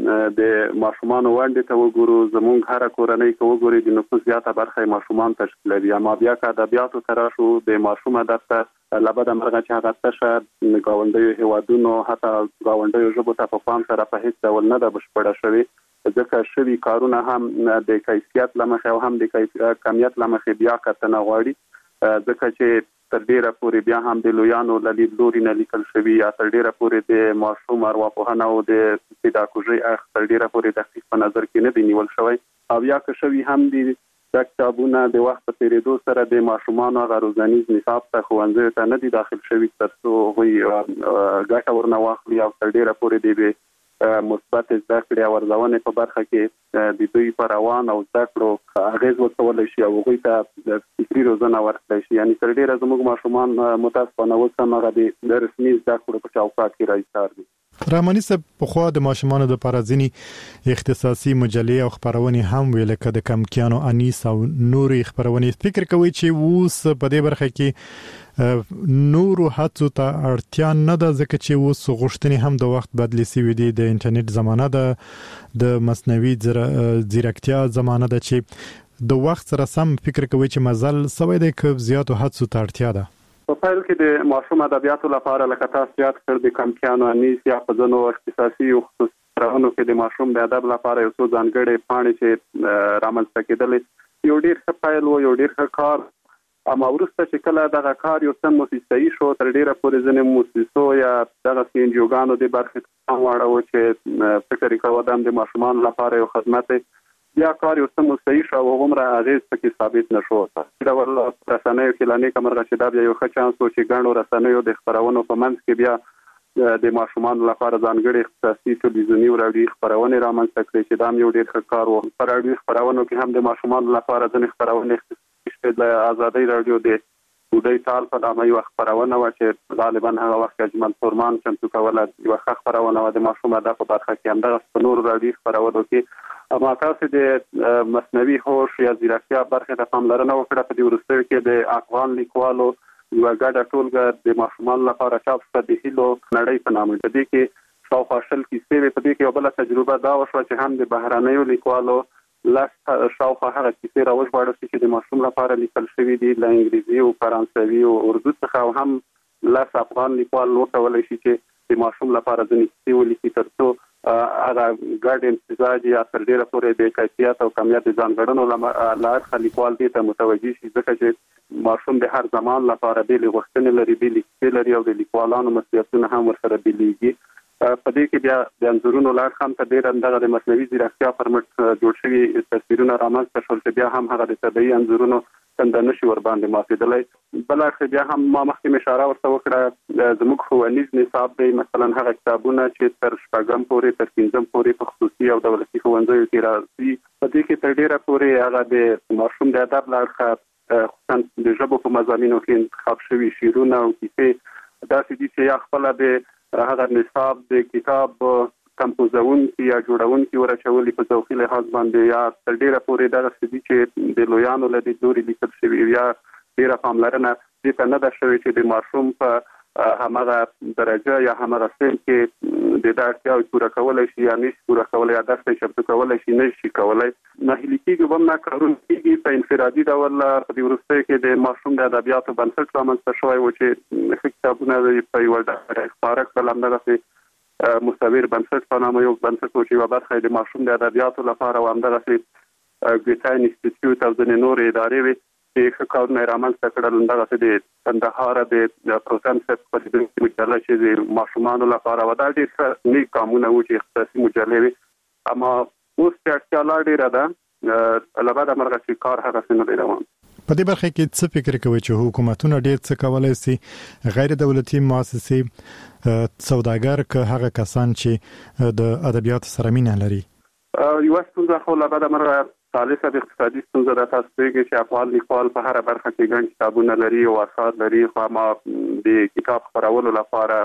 د ماشومان وړاندې ته وګورو. زموږ هر کورنۍ کې وګوري د نفوس زیاته برخه ماشومان تشکیلوي. اما بیا که ادبیاتو ته راشو د ماشوم ادب ته لابد امرغه چې هغه تشه ګاونډیو هیوادونو حتی ګاونډیو ژبو ته په پام سره په هیڅ ډول نه ده بشپړه شوې، ځکه شوي کارونه هم د کیفیت له مخې او هم د کمیت له مخې بیا کتنه غواړي، ځکه چې تر ډیره پورې بیا هم د لویانو له لیدلوري نه لیکل شوي یا تر ډیره پورې د ماشوم ارواپوهنه او د پیداګوژي اخ تر ډیره پورې دقیق په نظر کې نه دی نیول شوی. او یا که شوي هم دي دا کتابونه د وخت په تیریدو سره د ماشومانو هغه روزنیز نصاب ته ښوونځیو ته نه دي داخل شوي تر څو هغوی ګټه ورنه واخلي او تر ډیره پورې د مثبت زده کړې او ارزونې په برخه کې د دوی په روان او زده کړو اغېز وکولی شي او هغوی ته فکري روزنه ورکړی شي. یعنې تر ډیره زموږ ماشومان متاسفانه اوس هم هغه د رسمي زده کړو په چوکاټ کې راایستار دي. رحماني صاحب پخوا د ماشومانو لپاره ځینې اختصاصي مجلې او خپرونې هم وې لکه د کمکیانو انیس او نورې خپرونې. فکر کوئ چې اوس په دې برخه کې نورو هڅو ته اړتیا نه ده ځکه چې اوس غوښتنې هم د وخت بدلې شوې دي، د انټرنیټ زمانه ده، د مصنوعي ځیرکتیا زمانه ده، چې د وخت سره سم فکر کوئ چې مزل سوی دی که زیاتو هڅو ته اړتیا ده؟ په پیل کې د ماشوم ادبیاتو لپاره لکه تاسو یاد کړ د کمکیانو انیس یا په ځینو اختصاصي او خصوصي خپرونو کې د ماشوم د ادب لپاره یو څو ځانګړې پاڼې چې رامنځته کېدلې یو ډېر ښه پیل و، یو ډېر ښه کار. اما وروسته چې کله دغه کار یو څه موسسایي شو تر ډېره پورې ځینې موسسو یا دغسې انجیوګانو دې برخې ته پام واړوه چې فکر یې کوه دا هم د ماشومانو لپاره یو خدمت دی. بیا کار یو څه موسسایي شو او هغومره اغېز پکې ثابت نه شو. ډول رسنیو کې لا نیکه مرغه چې دا بیا یو ښه چانس و چې ګڼو رسنیو د خپرونو په منځ کې بیا د ماشومانو لپاره ځانګړي اختصاصي تلویزیوني او راډیوي خپرونې رامنځته کړې چې دا هم یو ډېر ښه کار و. په راډیوي خپرونو کې هم د ماشومانو لپاره ځینې خپرونې د ازادي رادیو د بودی تال په نامه یوه خپرونه وه چې غالبا هغه وخت اجمل فرمان چمتو کوله، یوه ښه خپرونه وه د ماشوم ادب په برخه کې. همدغسې په نورو راډیوي خپرونو کې اما تاسو د مصنوعي هوش یا ځیرکتیا برخې ته پاملرنه وکړه. په دې وروستیو کې د افغان لیکوالو یوه ګډه ټولګه د ماشومانو لپاره چاپ شوه د هیلو نړۍ په نامه. په دې کې شاوخوا شل کیسې وې. په دې کې یوه بله تجربه دا وشوه چې هم د بهرنیو لیکوالو لس شاوخوا هغه کیسې راوژباړل شي چې د ماشوم لپاره لیکل شوي دي له انګریزي او فرانسوي او اردو څخه، او هم لس افغان لیکوال وکولی شي چې د ماشوم لپاره ځینې کیسې ولیکي ترڅو هغه ګډ امتزاج یا تر ډیره پورې د کیفیت او کمیت ځانګړنو لار لیکوال دې ته متوجي شي، ځکه چې ماشوم د هر زمان لپاره بیل غوښتنې لري، بیل کیسې لري او د لیکوالانو مسؤلیتونه هم ورسره بیلېږي. په دې کې بیا د انځورونو لار هم ته ډیر اندغه د مصنوعي ځیرکتیا پر مټ جوړ شوي تصویرونه رامنځته شول چې بیا هم هغه د طبیعي انځورونو څنګه نشي ور باندې ماتېدلی. بل اړخ بیا هم ما مخکې اشاره ورته وکړه زموږ ښوونیز نصاب دی مثلا هغه کتابونه چې تر شپږم پورې تر پنځم پورې په خصوصي او دولتي ښوونځیو کې راځي، په دې کې تر ډیره پورې هغه د ماشوم د ادب لارښه خصوصا د ژبو په مضامینو کې انتخاب شوي شعرونه او کیسې داسې دي چې یا خپله د هغه نصاب د کتاب کمپوزونکي یا جوړونکي ورچولي په ذوقي لحاظ باندې، یا تر ډیره پورې دغه څه دي چې د لویانو له دې لوري لیکل شوي، یا ډیره پاملرنه دې ته نه ده شوې چې د ماشوم په همغه درجه یا همغه سن کې د دا اړتیاوې پوره کولی شي یا نشي پوره کولی، یا درس یې چمتو کولی شي نشي کولی. ناهیلي کېږي به هم نه کارونه کېږي. په انفرادي ډول په دې وروستیو کې د ماشوم د ادبیاتو بنسټ رامنځته شوی و چې ښه کتابونه په یوه ډول خپاره کړل، همدغسې مصور بنسټ په نامه یو بنسټ و چې یوه برخه د ماشوم د ادبیاتو لپاره و، همدغسې ګیتا انسټیټیوټ او ځینې نورې ادارې وې چې ښه کارونه یې رامنځته کړل. همدغسې د کندهار د پروتم صاحب په لیدونکي مجله چې د ماشومانو لپاره و، دا ډېر ښه نیک ګامونه وو چې اختصاصي مجلې وې. اما اوس چې اړتیا لا ډېره ده له بده مرغه چې کار هغسې نه دی روان. په دې برخه کې څه فکر کوي چې حکومتونه ډېر څه کولای شي، غیر دولتي مؤسسې، سوداګر که هغه کسان چې د ادبیاتو سره مینه لري؟ یوه ستونزه خو له بده مرغه ثالثه د اقتصادي ستونزه ده. تاسو پوهېږئ چې افغان لیکوال په هره برخه کې ګڼ کتابونه لري او اثار لري، خو اما د کتاب خپرولو لپاره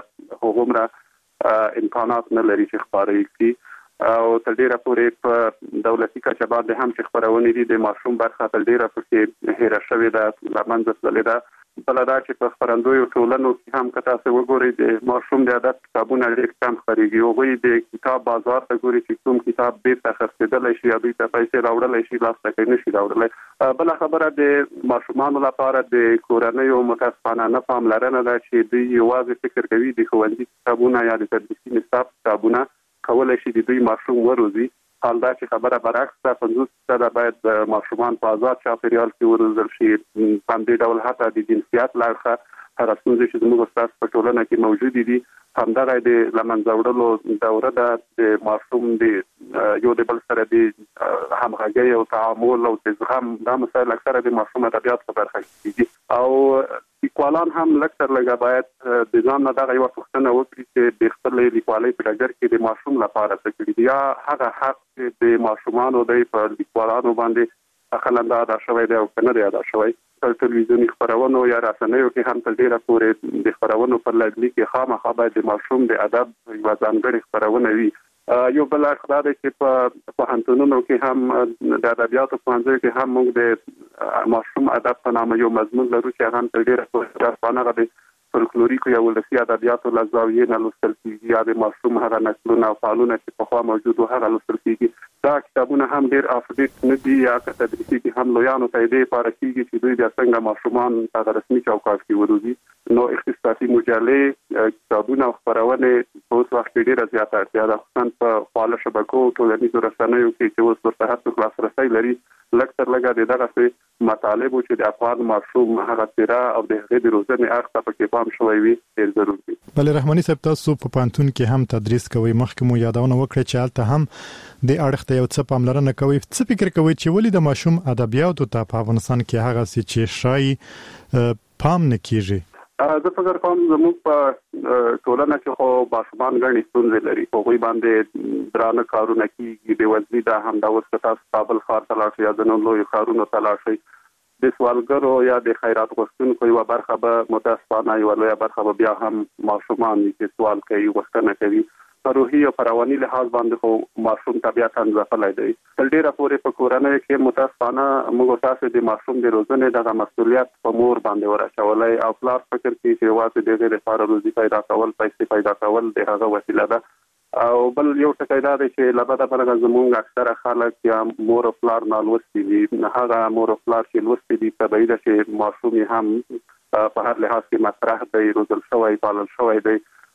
هغومره امکانات نه لري چې خپاره یې کړي، او تر ډیره پورې په دولتي کچه باندې هم چې خپرونې دي د ماشوم برخه تر ډیره پکې هیره شوې ده، له منځه تللې ده. بله دا چې په خپرندویو ټولنو کې هم که تاسو وګورئ د ماشوم د ادب کتابونه ډېر کم خپرېږي. هغوی د کتاب بازار ته ګوري چې کوم کتاب بیرته خرڅېدلی شي یا دوی ته پیسې راوړلی شي، لاس ته کوي نشي راوړلی. بله خبره د ماشومانو لپاره د کورنیو متاسفانه نه پاملرنه ده چې دوی یوازې فکر کوي د ښوونځي کتابونه یا د تدریسي نصاب کتابونه کولی شي د دوی ماشوم وروزي. حال دا چې خبره برعکس ده، پنځوس فیصده باید ماشومان په آزاد چاپیریال کې وروزل شي. په همدې ډول حتی د جنسیت له اړخه هغه ستونزې چې زموږ ستاسو په ټولنه کې موجودې دي، همدغه د له منځه وړلو دوره ده. د ماشوم د یو د بل سره د همغږۍ او تعامل او د زغم دا مسایل اکثره د ماشوم ادبیات په برخه کې کېږي. او لیکوالان هم لږ تر لږه باید د ځان نه دغه یوه پوښتنه وکړي چې د خپلې لیکوالۍ په ډګر کې د ماشوم لپاره څه کړي دي، یا هغه حق چې د ماشومانو دی په لیکوالانو باندې اخلاً ادا شوی دی او که نه دی ادا شوی. په ټلویزیوني خپرونو یا رسنیو کې هم تر ډیره پورې د خپرونو پر لګلي کې خامخا باید د ماشوم د ادب یوه ځانګړې خپرونه وي. یو بل اړخ دا دی چې په پوهنتونونو کې هم د ادبیاتو پوهنځیو کې هم موږ د ماشوم ادب په نامه یو مضمون لرو چې هغه هم تر ډیره پورې هغه د فولکلوریکو یا ولسي ادبیاتو له زاویې نه لوستل کېږي، یا د ماشوم هغه نسلونه او فعلونه چې پخوا موجود وو هغه لوستل کېږي. دا کتابونه هم ډېر اپډیټ نه دي، یا که تدریسي کې هم لویانو ته یې دې پاره کېږي چې دوی بیا څنګه ماشومان هغه رسمي چوکاټ کې وروزي. نو اختصاصي مجلې، کتابونه او خپرونې په اوس وخت کې ډېره زیاته اړتیا ده، خصوصا په خواله شبکو ټولنیزو رسنیو کې چې اوس ورته هر څوک لاسرسی لري. لږ تر لږه د دغسې مطالبو چې د افغان ماشوم هغه څېره او د هغې د روزنې اړخ ته پکې پام شوی وي ډېر ضرور دي. بله رحماني صاحب، تاسو په پوهنتون کې هم تدریس کوئ، مخکې مو یادونه وکړه چې هلته هم د اړخ ته یو څه پاملرنه کوئ. څه فکر کوئ چې ولې د ماشوم ادبیاتو ته په افغانستان کې هغسې چې ښایي پام نه کېږي؟ زه فکر کوم زموږ په ټولنه کې خو ماشومان ګڼې ستونزې لري، په هغوی باندې درانه کارونه کېږي، بېوزلي ده. همدا اوس که تاسو کابل ښار ته لاړ شئ یا ځینو لویو ښارونو ته لاړ شئ، د سوالګرو یا د خیرات غوښتونکو یوه برخه به متاسفانه یوه لویه برخه به بیا هم ماشومان وي چې سوال کوي، غوښتنه کوي. په روحي او په رواني لحاظ باندې خو ماشوم طبیعتاً ځپلی دی. تر ډېره پورې په کورنیو کې متاسفانه موږ تاسو د ماشوم د روزنې دغه مسؤلیت په مور باندې ورچولی، او پلار فکر کوي چې یوازې د هغې لپاره روزي پیدا کول، پیسې پیدا کول د هغه وسیله ده. او بل یو ټکی دا دی چې له بده مرغه زموږ اکثره خلک یا مور او پلار نالوستي دي. هغه مور او پلار چې لوستي دي طبیعي ده چې ماشوم یې هم په هر لحاظ کې مطرح دی، روزل شوی، پالل شوی دی.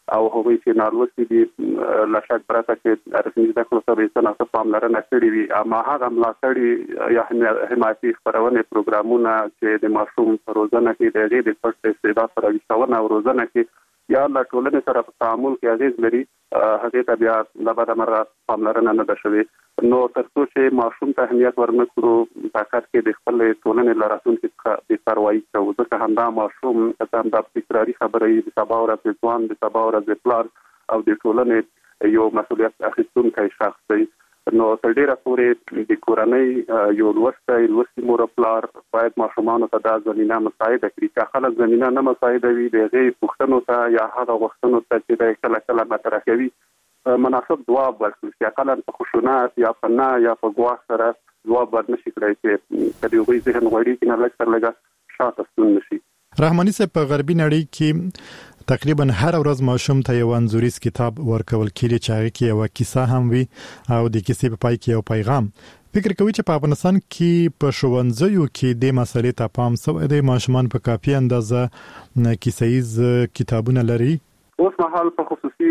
او هغوی چې نالوستي دي له شک پرته چې رسمي زده کړو ته به څه نه پاملرنه کړې وي، اما هغه ملاتړي یا حمایتي خپرونې پروګرامونه چې د ماشوم په روزنه کې د هغې د پټ استعداد سره ویښتونه او روزنه کې یا له ټولنې سره په تعامل کې اغېز لري، هغې ته بیا له بده مرغه پاملرنه نه ده شوې. نو تر څو چې ماشوم ته اهمیت ورنه کړو په کار کې د خپلې ټولنې له راتلونکي څخه بېپروایي کوو، ځکه همدا ماشوم که همدا تکراري خبره وي د سبا ورځې ځوان، د سبا ورځې پلار او د ټولنې یو مسؤلیت اخیستونکی شخص دی. نو تر ډیره پورې د کورنۍ یو لوستی لوستي مور پلار باید ماشومانو ته دا زمینه مساعده کړي، که خلک زمینه نه مساعده وي د هغې پوښتنو ته یا هغه غوښتنو ته چې دی کله کله مطرح کوي مناسب ځواب ورکړي، چې اقلا په خشونت یا په نه یا په ګواښ سره ځواب ورنشي کړی چې که د هغوی ذهن غواړي چې نه لږ تر لږه شاته ستون نشي. رحماني صاحب، په غربي نړۍ کې تقریبا هر ورځ ماشوم ته یو انځوریز کتاب ورکول کېږي چې هغه کې یو کیسه هم وي او د کیسې په پای کې یو پیغام. فکر کوي چې په افغانستان کې په ښوونځیو کې د مسلې ته پام شوی دی؟ ماشومان په کافي اندازه کیسه‌ییز کتابونه لري؟ اوس مهال په خصوصي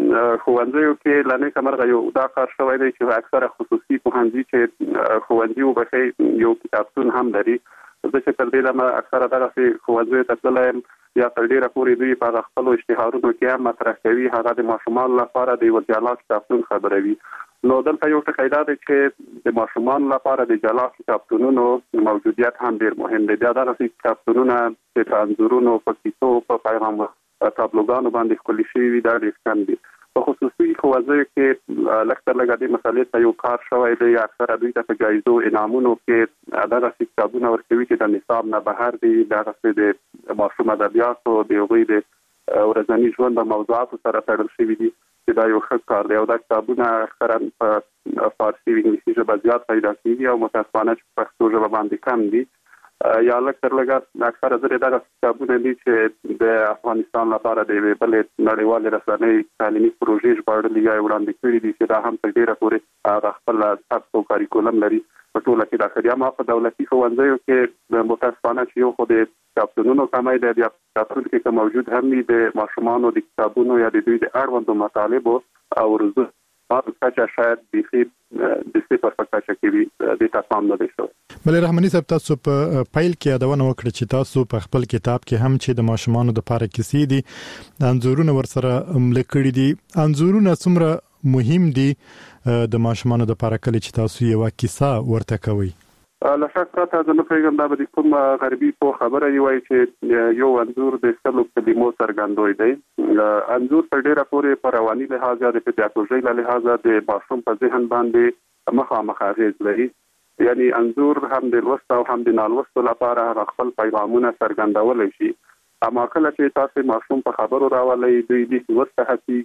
ښوونځیو کې لنې کمرغه یو دا کار شوی دی چې اکثره خصوصي پوهنځي چې ښوونځي وبخې یو کتابتون هم لري. زه چې تر دې دمه اکثره دغسې ښوونځیو ته تللی یم یا تر ډیره پورې دوی په خپلو اشتهارونو کې هم مطرح کوي هغه د ماشومانو لپاره د یوه جلا کتابتون خبروي. نو دلته یو ټکی دا دی چې د ماشومانو لپاره د جلا کتابتونونو موجودیت هم ډیر مهم دی. بیا دغسې کتابتونونه چې په انځورونو، په کیسو، په پیغام تابلوګانو باندې ښکلي شوي وي دا ډېر کم دي. په خصوصي ښوونځیو کې لږ تر لږه دې مسلې ته یو کار شوی دی. اکثره دوی ته په جایزو انعامونو کې دغسې کتابونه ورکوي چې د نصاب نه بهر دي، دغسې د ماشوم ادبیاتو د هغوی د ورځني ژوند د موضوعاتو سره تړل شوي دي چې دا یو ښه کار دی. او دا کتابونه اکثرا په فارسي او انګلیسي ژبه زیات پیدا کېږي او متاسفانه چې په پښتو ژبه باندې کم دي. یا لږ تر لږه اکثره ځلې دغه کتابونه دي چې د افغانستان لپاره د یوې بلې نړیوالې رسنۍ تعلیمي پروژې ژباړلي یا وړاندې کړي دي چې دا هم تر ډېره پورې هغه خپل سبک او کاریکولم لري په ټوله کې داخلي. اما په دولتي ښوونځیو کې متاسفانه چې یو خو د کتابتونونو کمی دی، بیا کتابتون کې که موجود هم وي د ماشومانو د کتابونو یا د دوی د اړوندو مطالبو او روزو کچه شاید بیخي د صفر په کچه کې وي، دې ته پام نه دی شوی. بلې رحماني صاحب، تاسو په پیل کې یادونه وکړه چې تاسو په خپل کتاب کې هم چې د ماشومانو لپاره کیسې دي انځورونه ورسره ملکړي دي. انځورونه څومره مهم دي د ماشومانو لپاره کله چې تاسو یو کیسه ورته کوي؟ له شک پرته زه نه پوهېږم دا به د کوم غربي پوه خبره یې وایي چې یو انځور د سلو کلمو څرګندوی دی. انځور په ډېره پورې په رواني لحاظ یا د پیداګوژۍ له لحاظه د ماشوم په ذهن باندې مخامخ اغېز لري. یعنی انځور هم د لوست او هم د نالوستو لپاره هغه خپل پیغامونه څرګندولی شي. اما کله چې تاسو ماشوم په خبرو راولئ دوی لیک ورته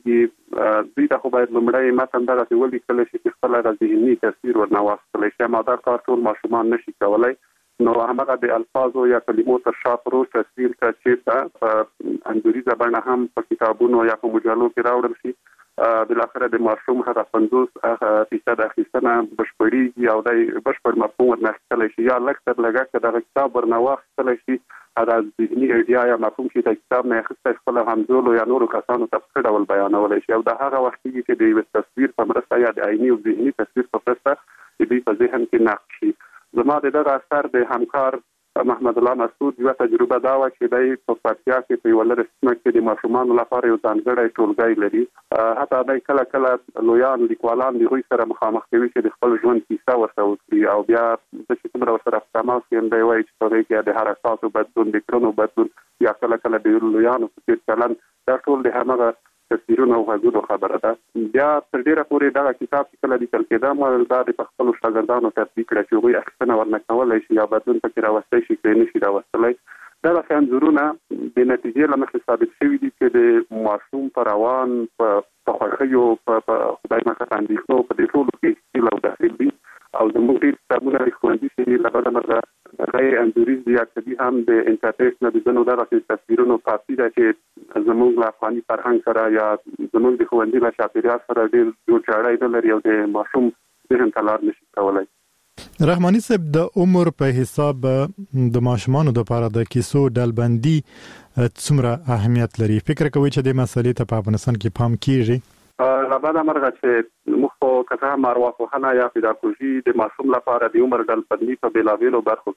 هڅېږي، دوی ته خو باید لومړی متن دغسې ولیکلی شي چې خپل هغه ذهني تصویر ورنه واخیستلی شي. اما دا کار ټول ماشومان نشي کولی. نو همغه د الفاظو یا کلمو تر شا پروت تصویر ته چېرته په انځوریزه بڼه هم په کتابونو یا په مجلو کې راوړل شي، بالاخره د ماشوم هغه پنځوس فیصد اخیستنه بشپړېږي او دی بشپړ مفهوم ورنه اخیستلی شي. یا لږ تر لږه که دغه کتاب ورنه واخیستلی شي هغه ذهني ایډیا یا مفهوم چې د کتاب نه اخیستی خپله همزولو یا نورو کسانو ته په ښه ډول بیانولی شي. او د هغه وخت کېږي چې د یوه تصویر په مرسته یا د عیني او ذهني تصویر په مرسته د دوی په ذهن کې نقش شي. زما د دغه اثر د همکار محمد الله مسعود یوه تجربه دا وه چې دی په پکتیا کې په یوه لرې سیمه کې د ماشومانو لپاره یو ځانګړی ټولګی لري. حتی دی کله کله لویان لیکوالان د هغوی سره مخامخ کوي چې د خپل ژوند کیسه ورته وکړي او بیا زه چې څومره ورسره په تماس کې یم دی وایي چې په هغې کې د حرکاتو بدلون، د کړنو بدلون یا کله کله د لویانو په څېر چلند، دا ټول د همغه تصویرونو او غږونو خبره ده. بیا تر ډېره پورې دغه کتاب چې کله لیکل کېده ما دا د په خپلو شاګردانو تطبیق کړه چې هغوی اخیستنه ورنه کولی شي یا بدلون پکې راوستی شي که یې نه شي راوستلی. دغسې انځورونه د نتیجې له مخې ثابت شوي دي چې د ماشوم په روان، په خوښیو، په خدای مکړه اندېښنو، په دې ټولو کې ښکیل او داخل دي. او زموږ ډېر کتابونه د ښوونځي چې له بده مرغه غیر انځوریز دي یا کدي هم د انټرنیټ نه د ځینو دغسې تصویرونو کافي ده چې زموږ له افغاني فرهنګ سره یا زموږ د ښوونځي له چاپېریال سره ډېر جوړجاړی نه لري او د ماشوم ذهن ته لار نشي کولی. رحماني صاحب د عمر په حساب د ماشومان د لپاره د کیسو ډلبندي څومره اهمیت لري؟ فکر کوي چې د مسلې ته په افغانستان کې پام کیږي؟ لباده مرغه چې مخ کته مارواخونه یا پیداکوژي د ماشوم لپاره د عمر ډلبندي په بلاویلو برخو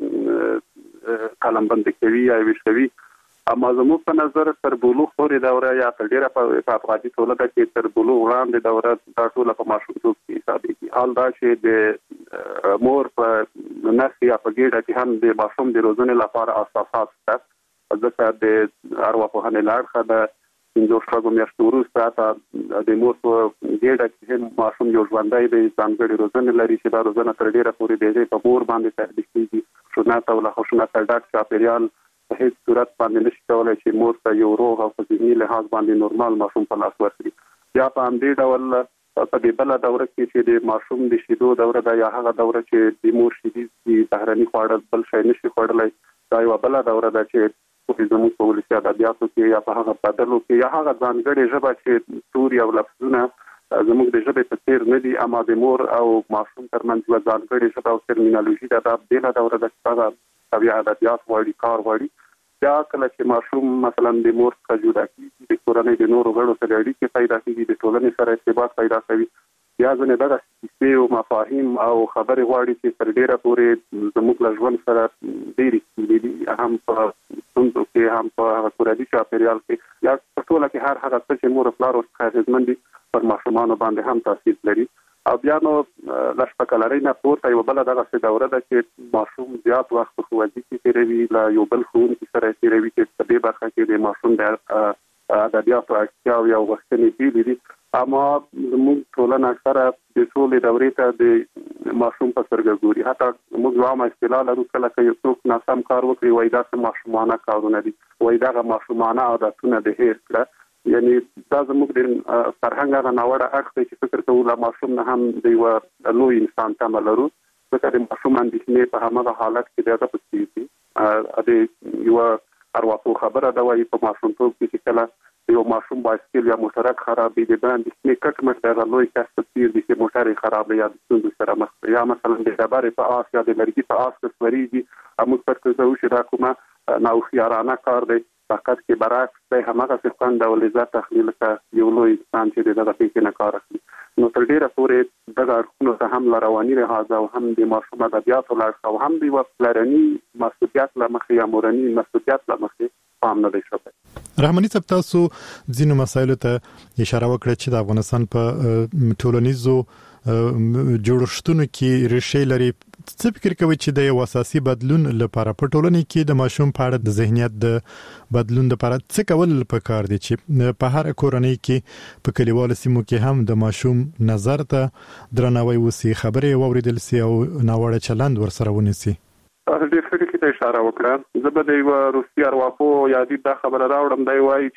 کې قلمبند کوي یا ویشوي. اما زموږ په نظر تر بلوغ پورې دوره یا تر ډیره په افغاني ټولنه کې تر بلوغ وړاندې دوره دا ټول په ماشومتوب کې حسابيږي. حال دا چې د مور په نفس یا په ګډه کې هم د ماشوم د روزنې لپاره اساسات شته. ځکه د ارواپوهنې لارښود د انځور شپږو میاشتو وروسته د مور په ګډه کې ماشوم یو ژوندۍ د ځانګړي روزنې لري چې دا روزنه تر ډیره پورې د په مور باندې تطبیق کیږي. شنه او له خوشنه ډاک چاپیریال په هیڅ صورت باندې نشي کولای چې مور ته یو روغ او په ذهني لحاظ باندې نورمال ماشوم په لاس ورکړي. یا په همدې ډول په دې بل دوره کې چې د ماشوم د شیدو دوره ده یا هغه دوره چې د مور شیدې د بهرني خواړه بل شي نشي خوړلای، دا یو بل دوره ده چې په زموږ په ولسي ادبیاتو کې یا په هغه بدلو کې یا هغه ځانګړي ژبه چې توري او لفظونه زموږ د ژبې په څیر نه دي، اما د مور او ماشوم ترمنځ یو ځانګړي ژبه او ټرمینالوژي ده. دا د دوره ده چې طبيعي ادبیات وړي کار وړي. یا کله چې ماشوم مثلا د مور څخه جدا کیږي، د کورنۍ د نورو غړو سره اړیکې پیدا کیږي، د ټولنې سره ارتباط پیدا کوي، یا ځنې دغه کیسې او مفاهیم او خبرې غواړي چې تر ډیره پورې زموږ له ژوند سره ډېرې ستونزې دي، هم په ستونزو کې هم په کورني چاپیریال کې یا په ټوله کې هر هغه څه چې مور او پلار ورڅخه اغېزمن دي پر ماشومانو باندې هم تاثیر لري. او بیا نو له شپږ نه پورته یو بل دغه دوره ده چې ماشوم زیات وخت په ښوونځي کې تیروي، له یو بل ښوونکي سره تیروي چې په دې برخه کې د ماشوم د ادبیاتو اړتیاوې او غوښتنې ډېرې دي. اما زموږ ټولنه اکثره د ټولې دورې ته د ماشوم په سترګه ګوري. حتی موږ یو عامه اصطلاح لرو کله چې یو څوک ناسم کار وکړي وایي دا څه ماشومانه کارونه دي، وایي دغه ماشومانه عادتونه د هېر کړه. یعنی دا زموږ د فرهنګ هغه ناوړه اړخ دی چې فکر کوو له ماشوم نه هم د یوه لوی انسان تمه لرو، ځکه د ماشوم اندېښنې په هماغه حالت کې د هغه په څېر دي. د یوه ارواپوه خبره ده وایي په ماشومتوب کې چې کله د یو ماشوم بایسکل یا موټرک خرابېږي، د ده اندېښنې کټ مټ د هغه لوی کس په څېر دي چې موټر یې خراب یا د ستونزو سره مخ دی، یا مثلا د ډبرې په آس یا د لرګي په آس که سورېږي موږ فکر کوو چې دا کومه ناهوښیارانه کار دی. فقط کې برعکس دی، هماغسې خوند او لذت اخلي لکه یو لوی انسان چې د دغه پیښې نه کار اخلي. نو تر ډېره پورې دغه اړخونو ته هم له رواني لحاظه او هم د ماشوم ادبیاتو له اړخه او هم د یوه پلرني مسؤلیت له مخې یا مورني مسؤلیت له مخې پام نه دی شوی. رحماني صاحب، تاسو ځینو مسایلو ته اشاره وکړه چې د افغانستان په ټولنیزو جوړښتونو کې ریښې لري. څه فکر کوي چې د یو اساسي بدلون لپاره په ټولنه کې د ماشوم په اړه د ذهنیت د بدلون لپاره څه کول پکار دي چې په هر کورنۍ کې په کلیوالو سیمو کې هم د ماشوم نظر ته درناوی وسی، خبرې واوریدل سي او ناوړه چلند ورسره ونیسي؟ تاسو ډېر ښه ټکي ته اشاره وکړه. زه به د یوه روسي ارواپوه یادي دا خبره راوړم. دی وایي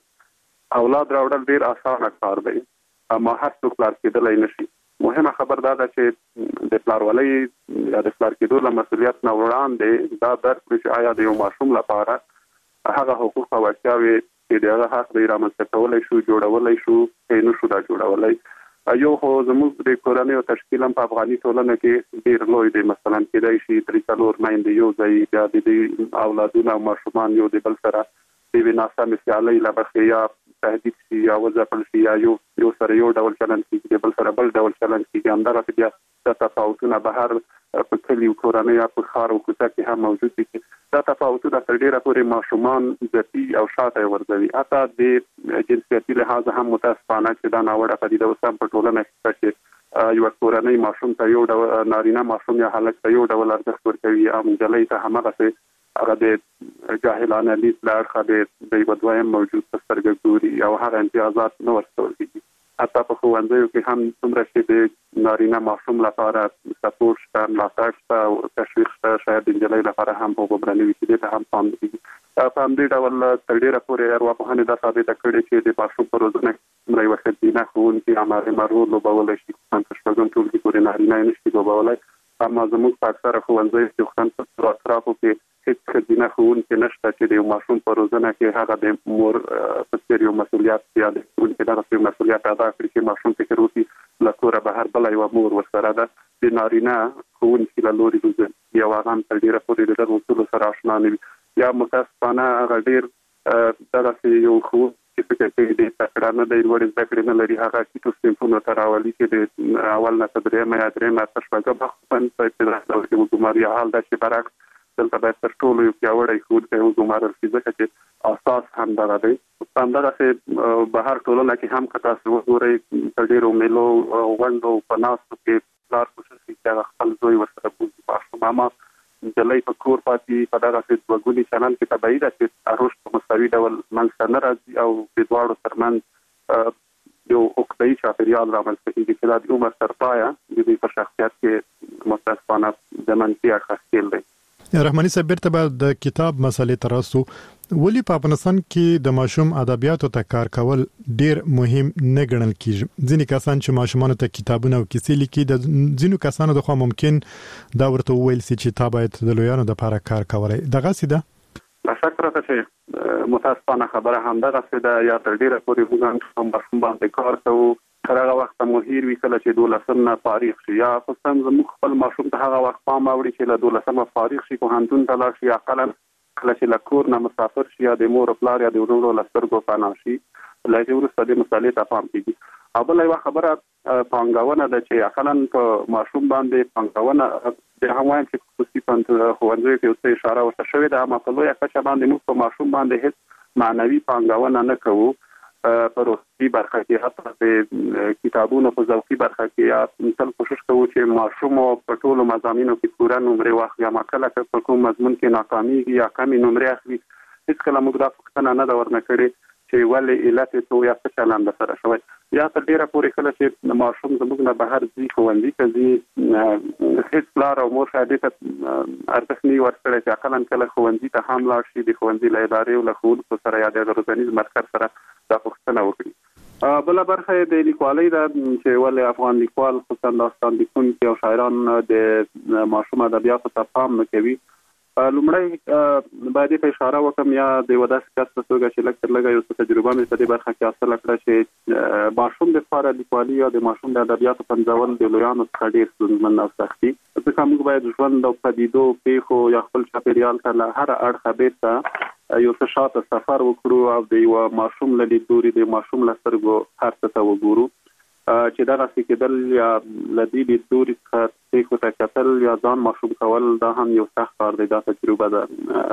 چې اولاد راوړل ډېر اسانه کار دی، اما هر څوک پلار کېدلی نشي. مهمه خبر دا ده چې د پلارولۍ یا د پلار کېدو له مسؤلیت نه وړاندې دا درک کړو چې آیا د یو ماشوم لپاره هغه حقوق او اړتیاوې چې د هغه حق دی رامنځته کولی شو، جوړولی شو، که نه شو دا جوړولی. یو خو زموږ د کورنیو تشکیل هم په افغاني ټولنه کې ډېر لوی دی. مثلا کېدای شي درې څلور میندې یو ځای، بیا د دې اولادونه او ماشومان یو د بل سره د یوې ناسمې سیالۍ له مخې یا تهدید شي یا وځپل شي یا یو یو سره یو ډول چلند کېږي، د بل سره بل ډول چلند کېږي. همدغسې بیا دا تفاوتونه بهر په کلي او کورنۍ یا په ښار او کوڅه کې هم موجود دي. دا تفاوتونه تر ډېره پورې ماشومان ځپي او شاته یې ورځوي. حتی د جنسیتي لحاظ هم متاسفانه چې دا ناوړه پدیده اوس هم په ټولنه کې چې یوه کورنۍ ماشوم ته یو ډول، نارینه ماشوم یا هلک ته یو ډول ارزښت ورکوي او نجلۍ ته همغسې هغه د جاهلانه لید له اړخه د یوه دویم موجود په سترګه ګوري او هغه امتیازات نه ورکول کېږي. حتی په ښوونځیو کې هم څومره چې د نارینه ماشوم لپاره سپورټ شته، ملاتړ شته او تشویق شته، شاید د نجلۍ لپاره هم هغومره نه وي چې دې ته هم پام کېږي. په همدې ډول تر ډېره پورې ارواپوهنې دا ثابته کړې چې د ماشوم په روزنه کې څومره یوه ښځینه ښوونکې هماغې رول لوبولی شي. خصوصا په شپږم ټولګي پورې نارینه یې نه شي لوبولی، اما زموږ په اکثره ښوونځیو کې خصوصا په اطرافو کې هیڅ ښځینه ښوونکې نشته چې د یو ماشوم په روزنه کې هغه د مور په څېر یو مسؤلیت یا د ښوونکي دغسې یو مسؤلیت ادا کړي چې ماشوم فکر وکړي له کوره بهر بله یوه مور ورسره ده. د نارینه ښوونکي له لوري روزل یا هغه هم تر ډیره پورې د دغو اصولو سره اشنا نه وي یا متاسفانه هغه ډیر دغسې یو ښوونکي فکر کوي ډېر تکړه نه دی لوړې زده کړې نه لري هغه ټیټو صنفونو ته راولي چې د اول نه تر درېیمه یا درېیمه تر شپږمه په ابتدایي دور کې وګماري حال دا چې برعکس دلته باید تر ټولو یو پیاوړی ښوونکی وګمارل شي ځکه چې اساس همدغه دی همدغسې بهر ټولنه کې هم که تاسو وګورئ په ډېرو میلو غونډو په ناستو کې پلار کوشش کوي چې هغه خپل زوی ورسره بوځي ماشومه نجلۍ په کور پاتې په دغسې دوه ګوني چلند کې طبیعي ده چې رشد په مساوي ډول منځته نه راځي او د دواړو ترمنځ یو عقده‌ایي چاپېریال رامنځته کېږي چې دا د عمر تر پایه د دوی په شخصیت کې متاسفانه د منفي اړخه ښکېل دی. رحماني صاحب بیرته به د کتاب مسلې ته راسو. ولې په افغانستان کې د ماشوم ادبیاتو ته کار کول ډیر مهم نه ګڼل کیږي؟ ځینې کسان چې ماشومانو ته کتابونه او کیسې لیکي د ځینو کسانو د خوا ممکن دا ورته وویل سي چې تا باید د لویانو لپاره کار کولای. دغه سیده لا شک راته چې متاسفانه خبره هم دغه سیده یا تر ډیره پورې موږ هم ماشوم باندې کار کوو تر هغه وخت مو هیر وی کله چې دولسم نه فارغ شي یا خصوصا زموږ خپل ماشوم ته هغه وخت پام اوړي چې له دولسمه فارغ شي پوهنتون ته لاړ شي اقلا کله چې له کور نه مسافر شي یا د مور پلار یا د ورونو له سترګو پناه شي له دې وروسته د مسالې ته پام کیږي. او بل یو خبره پانګونه ده چې اقلا په ماشوم باندې پانګونه د هم وایم چې خصوصي ښوونځیو کې اوس اشاره ورته شوې ده اما په لویه کچه باندې موږ په ماشوم باندې هیڅ معنوي پانګونه نه کوو په روحي برخه کې حتی د کتابونو په ذوقي برخه کې یا تل کوشش کوو چې ماشوم په ټولو مضامینو کې پوره نمرې واخلي یا کله په کوم مضمون کې ناکامېږي یا کمې نمرې اخلي هېڅکله موږ دا پوښتنه نه ده ورنه کړې چې ولې علت یې څه یا څه چلند سره شوی یا تر ډېره پورې کله چې ماشوم زموږ نه بهر ځي ښوونځي ته ځي هېڅ پلار او مور شاید دې ته ارزښت نه وي ورکړی چې اقلا کله ښوونځي ته هم لاړ شي د ښوونځي له ادارې او له ښوونکو سره یا د هغه روزنیز مرکز سره دا پوښتنه وکړي. بله برخه د لیکوالۍ ده چې ولې افغان لیکوال خصوصا داستان لیکونکي او شاعران د ماشوم ادبیاتو ته پام نه کوي. لومړی باید په اشاره وکم یا د یو داسې کس په توګه چې لږ تر لږه یو څه تجربه مې په دې برخه کې حاصله کړه چې ماشوم لپاره لیکوالي یا د ماشوم د ادبیاتو پنځول د لویانو څخه ډېر ستونزمن او سخت دي ځکه موږ باید ژوند او پدیدو پیښو یا خپل چاپېریال ته له هر اړخه بیرته یو څه شاته سفر وکړو او د یو ماشوم له لیدلوري د ماشوم له سترګو هر څه ته وګورو چې دغسې کېدل یا له دې لیدلوري څخه پیښو ته کتل یا ځان ماشوم کول دا هم یو سخت کار دی. دا تجربه ده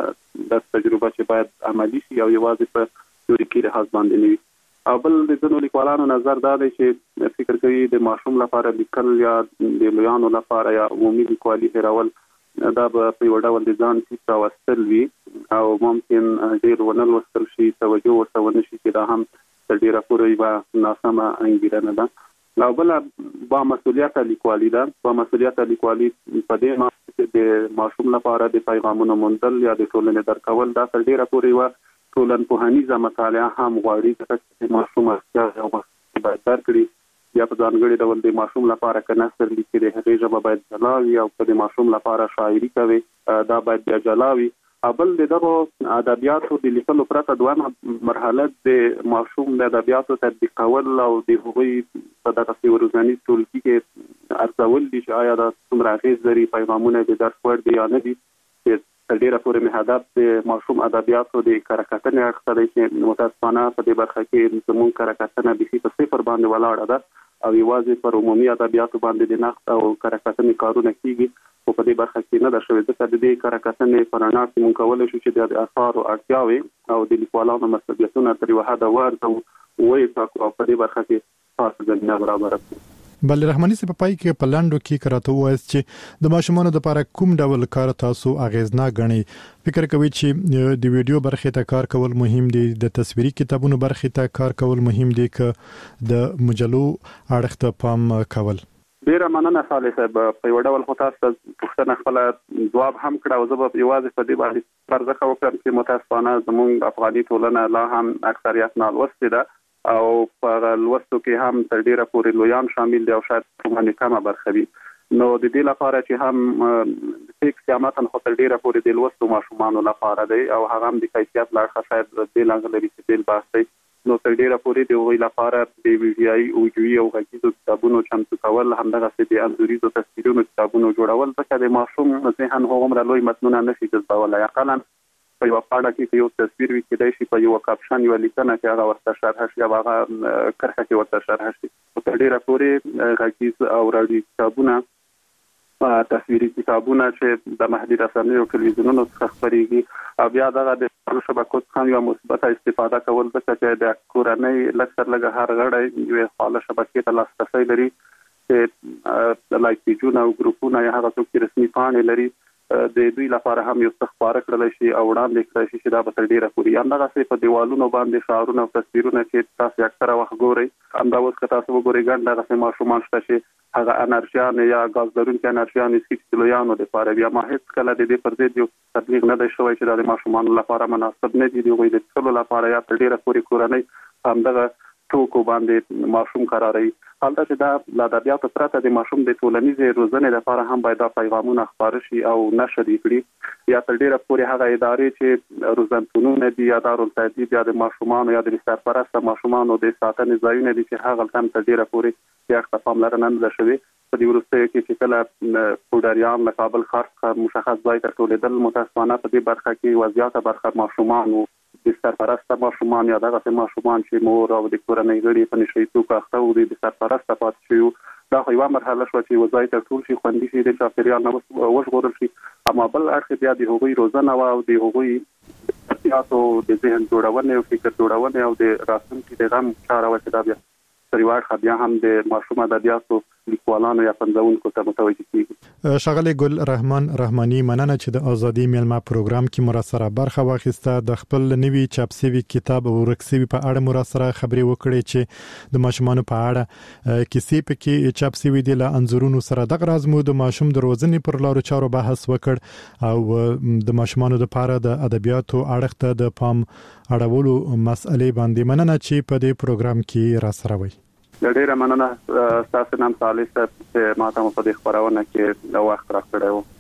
دا تجربه چې باید عملي شي او یوازې په تیوریکي لحاظ باندې نه وي. او بل د ځینو لیکوالانو نظر دا دی چې فکر کوي د ماشوم لپاره لیکل یا د لویانو لپاره یا عمومي لیکوالي هېرول دا به په یو ډول د ځان ټیپ راوستل وي او ممکن ډېر ونه لوستل شي توجه ورته ونه شي چې دا هم تر ډېره پورې یوه ناسمه انګېرنه ده. او بله با مسؤلیته لیکوالي ده. با مسؤلیته لیکوالي په دې معنی چې د ماشوم لپاره د پیغامونو موندل یا د ټولنې درکول دا تر ډېره پورې یوه ټولنپوهنیزه مطالعه هم غواړي ځکه چې ماشوم اړتیا او مسؤلیت باید درکړي یا په ځانګړي ډول د ماشوم لپاره که نثر لیکي د هغې ژبه باید جلا وي او که د ماشوم لپاره شاعري کوي دا باید بیا جلا وي. بل د دغو ادبیاتو د لیکلو پرته دویمه مرحله د ماشوم د ادبیاتو تطبیق کول او د هغوی په دغسې روزنیز ټولګي کې ارزول دي چې آیا دا څومره اغېز لري پیغامونه د درس وړ دي یا نه دي چې تر ډېره پورې مې هدف د ماشوم ادبیاتو د کره کتنې اړخ ته دی چې متاسفانه په دې برخه کې زموږ کره کتنه بیخي په صفر باندې ولاړه ده او یوازې پر عمومي ادبیاتو باندې د نقد او کره کتنې کارونه کېږي خو په دې برخه کې نه ده شوې ځکه د دې کره کتنې په رڼا کې موږ کولی شو چې د اثارو اړتیاوې او د لیکوالانو مسؤلیتونه تر یوه حده وارزو ویې او په دې برخه کې خاصه زمینه برابره کړو. بل رحماني صاحب په پای کې په لاندو کې کراته وایي چې د ماشومانو لپاره کوم ډول کار تاسو اغیزناک غنئ؟ فکر کوي چې د ویډیو برخې ته کار کول مهم دي، د تصویري کتابونو برخې ته کار کول مهم دي، که د مجلو اړخ ته پام کول؟ ډیره مننه صالح صاحب. په یو ډول خو تاسو پوښتنه خپله ځواب هم کړه او زه به یوازې په دې باندې پرځخه وکړم چې متاسفانه زموږ افغاني ټولنه لا هم اکثریت نالوستې ده او په لوستو کې هم تر ډیره پورې لویان شامل دي او شاید باندې کمه برخه وي. نو د دې لپاره چې هم ټیکس یا متن خو تر ډیره پورې د لوستو ماشومانو لپاره دی او هغه هم د کیفیت له اړخه شاید بېل لري چې بېل بحث دی نو تر ډیره پورې د وی لپاره د وی ډي آی او جی او غږیزو کتابونو چمتو کول همدغه د انځوريزو تصویرونو کتابونو جوړول ځکه د ماشوم ذهن هغومره لوی متنونه نشي جذبولای. اقلا په یو پاڼه کې یو تصویر وي کېدای شي په یو کاپشن یو لیکنه کې هغه ورته شرح شي، هغه کرښه کې ورته شرح شي. تر ډیره پورې غږیز او راډیو کتابونه تصویري کتابونه چې د محدود رسنیو او ټلویزیونونو څخه خبريږي او بیا دغه د شبکو څخه یو مثبت استفاده کول ځکه چې د کورنۍ لکثر لګه هر غړی یو خاله شبکې ته لاسرسي لري چې لایک پیجونه او ګروپونه یې هغه څوک چې رسمي پاڼې لري د دوی لپاره هم یو څه خبره کړل شي او وړاندې کړل شي چې دا به تر ډیره پورې همدغه څه په دیوالونو باندې شعارونه او تصویرونه چې تاسو اکثره وخت ګورئ همدا اوس که تاسو وګورئ ګڼ دغه ماشومان شته چې هغه انرژیان یا غاز لرونکي انرژیان چې لویانو لپاره بیا ما هیڅ کله د دې پر ضد یو تبلیغ نه دی شوی چې د ماشومان لپاره مناسب نه دي، دوی د ټولو لپاره یا تر ډیره پورې کورنۍ همدغه ټوکو باندې ماشوم قراري. حالته چې دا ل ادبیاتو پرته د ماشوم د ټولنیزې روزنې لپاره هم باید دا پیغامونه خپاره شي او نشر کړي یا تر ډیره پورې هغه ادارې چې روزنتونونه دي یا دارالتدریس یا د ماشومان یا د سرپرست ماشومان د ساتنې ځایونه دي چې هغه تم تر ډیره پورې یا پاملرنه نه شوي. په دې ورسته کې چې کله پودریان له کابل ښار مشخص ځای ته ټولېدل متاسفانه په دې برخه کې وضعیت برخه ماشومان او د سرپرست ماشومان یا دغه ماشومان چې مور او د کورنۍ غړي په نشي توګه اخته او د سرپرست پاتې شو دا خو یو مرحله شو چې وضعیت تر ټول شي خوندي شي د چاپیریال نه وژغورل شي. اما بل اړخ بیا د هغوی روزنه او د هغوی تاسو د ذهن جوړونه او فکر جوړونه او د راتلونکي د غم چاره وکړه بیا پریوار خبیا هم د ماشوم ادبیاتو لیکوالانو یا پنځونکو ته متوجه کیږي. شغله ګل رحمان رحماني مننه چې د ازادي میلمه پروګرام کې مرسته برخه واخیسته. د خپل نوي چاپ شوی کتاب او ورکسوي په اړه مرسته خبري وکړي چې د ماشومان په اړه کیسې په کې چاپ شوی د انځورونو سره د غراز مو د ماشوم د روزنې پر لارو چارو بحث وکړ او د ماشومان لپاره د ادبیاتو اړخ ته د پام اړولو مسئله باندې مننه چې په دې پروګرام کې را سره وي. ډیره مننه تاسو نن صالح صاحب چې ماته په دې خبرونه کې د وخت راکړیو.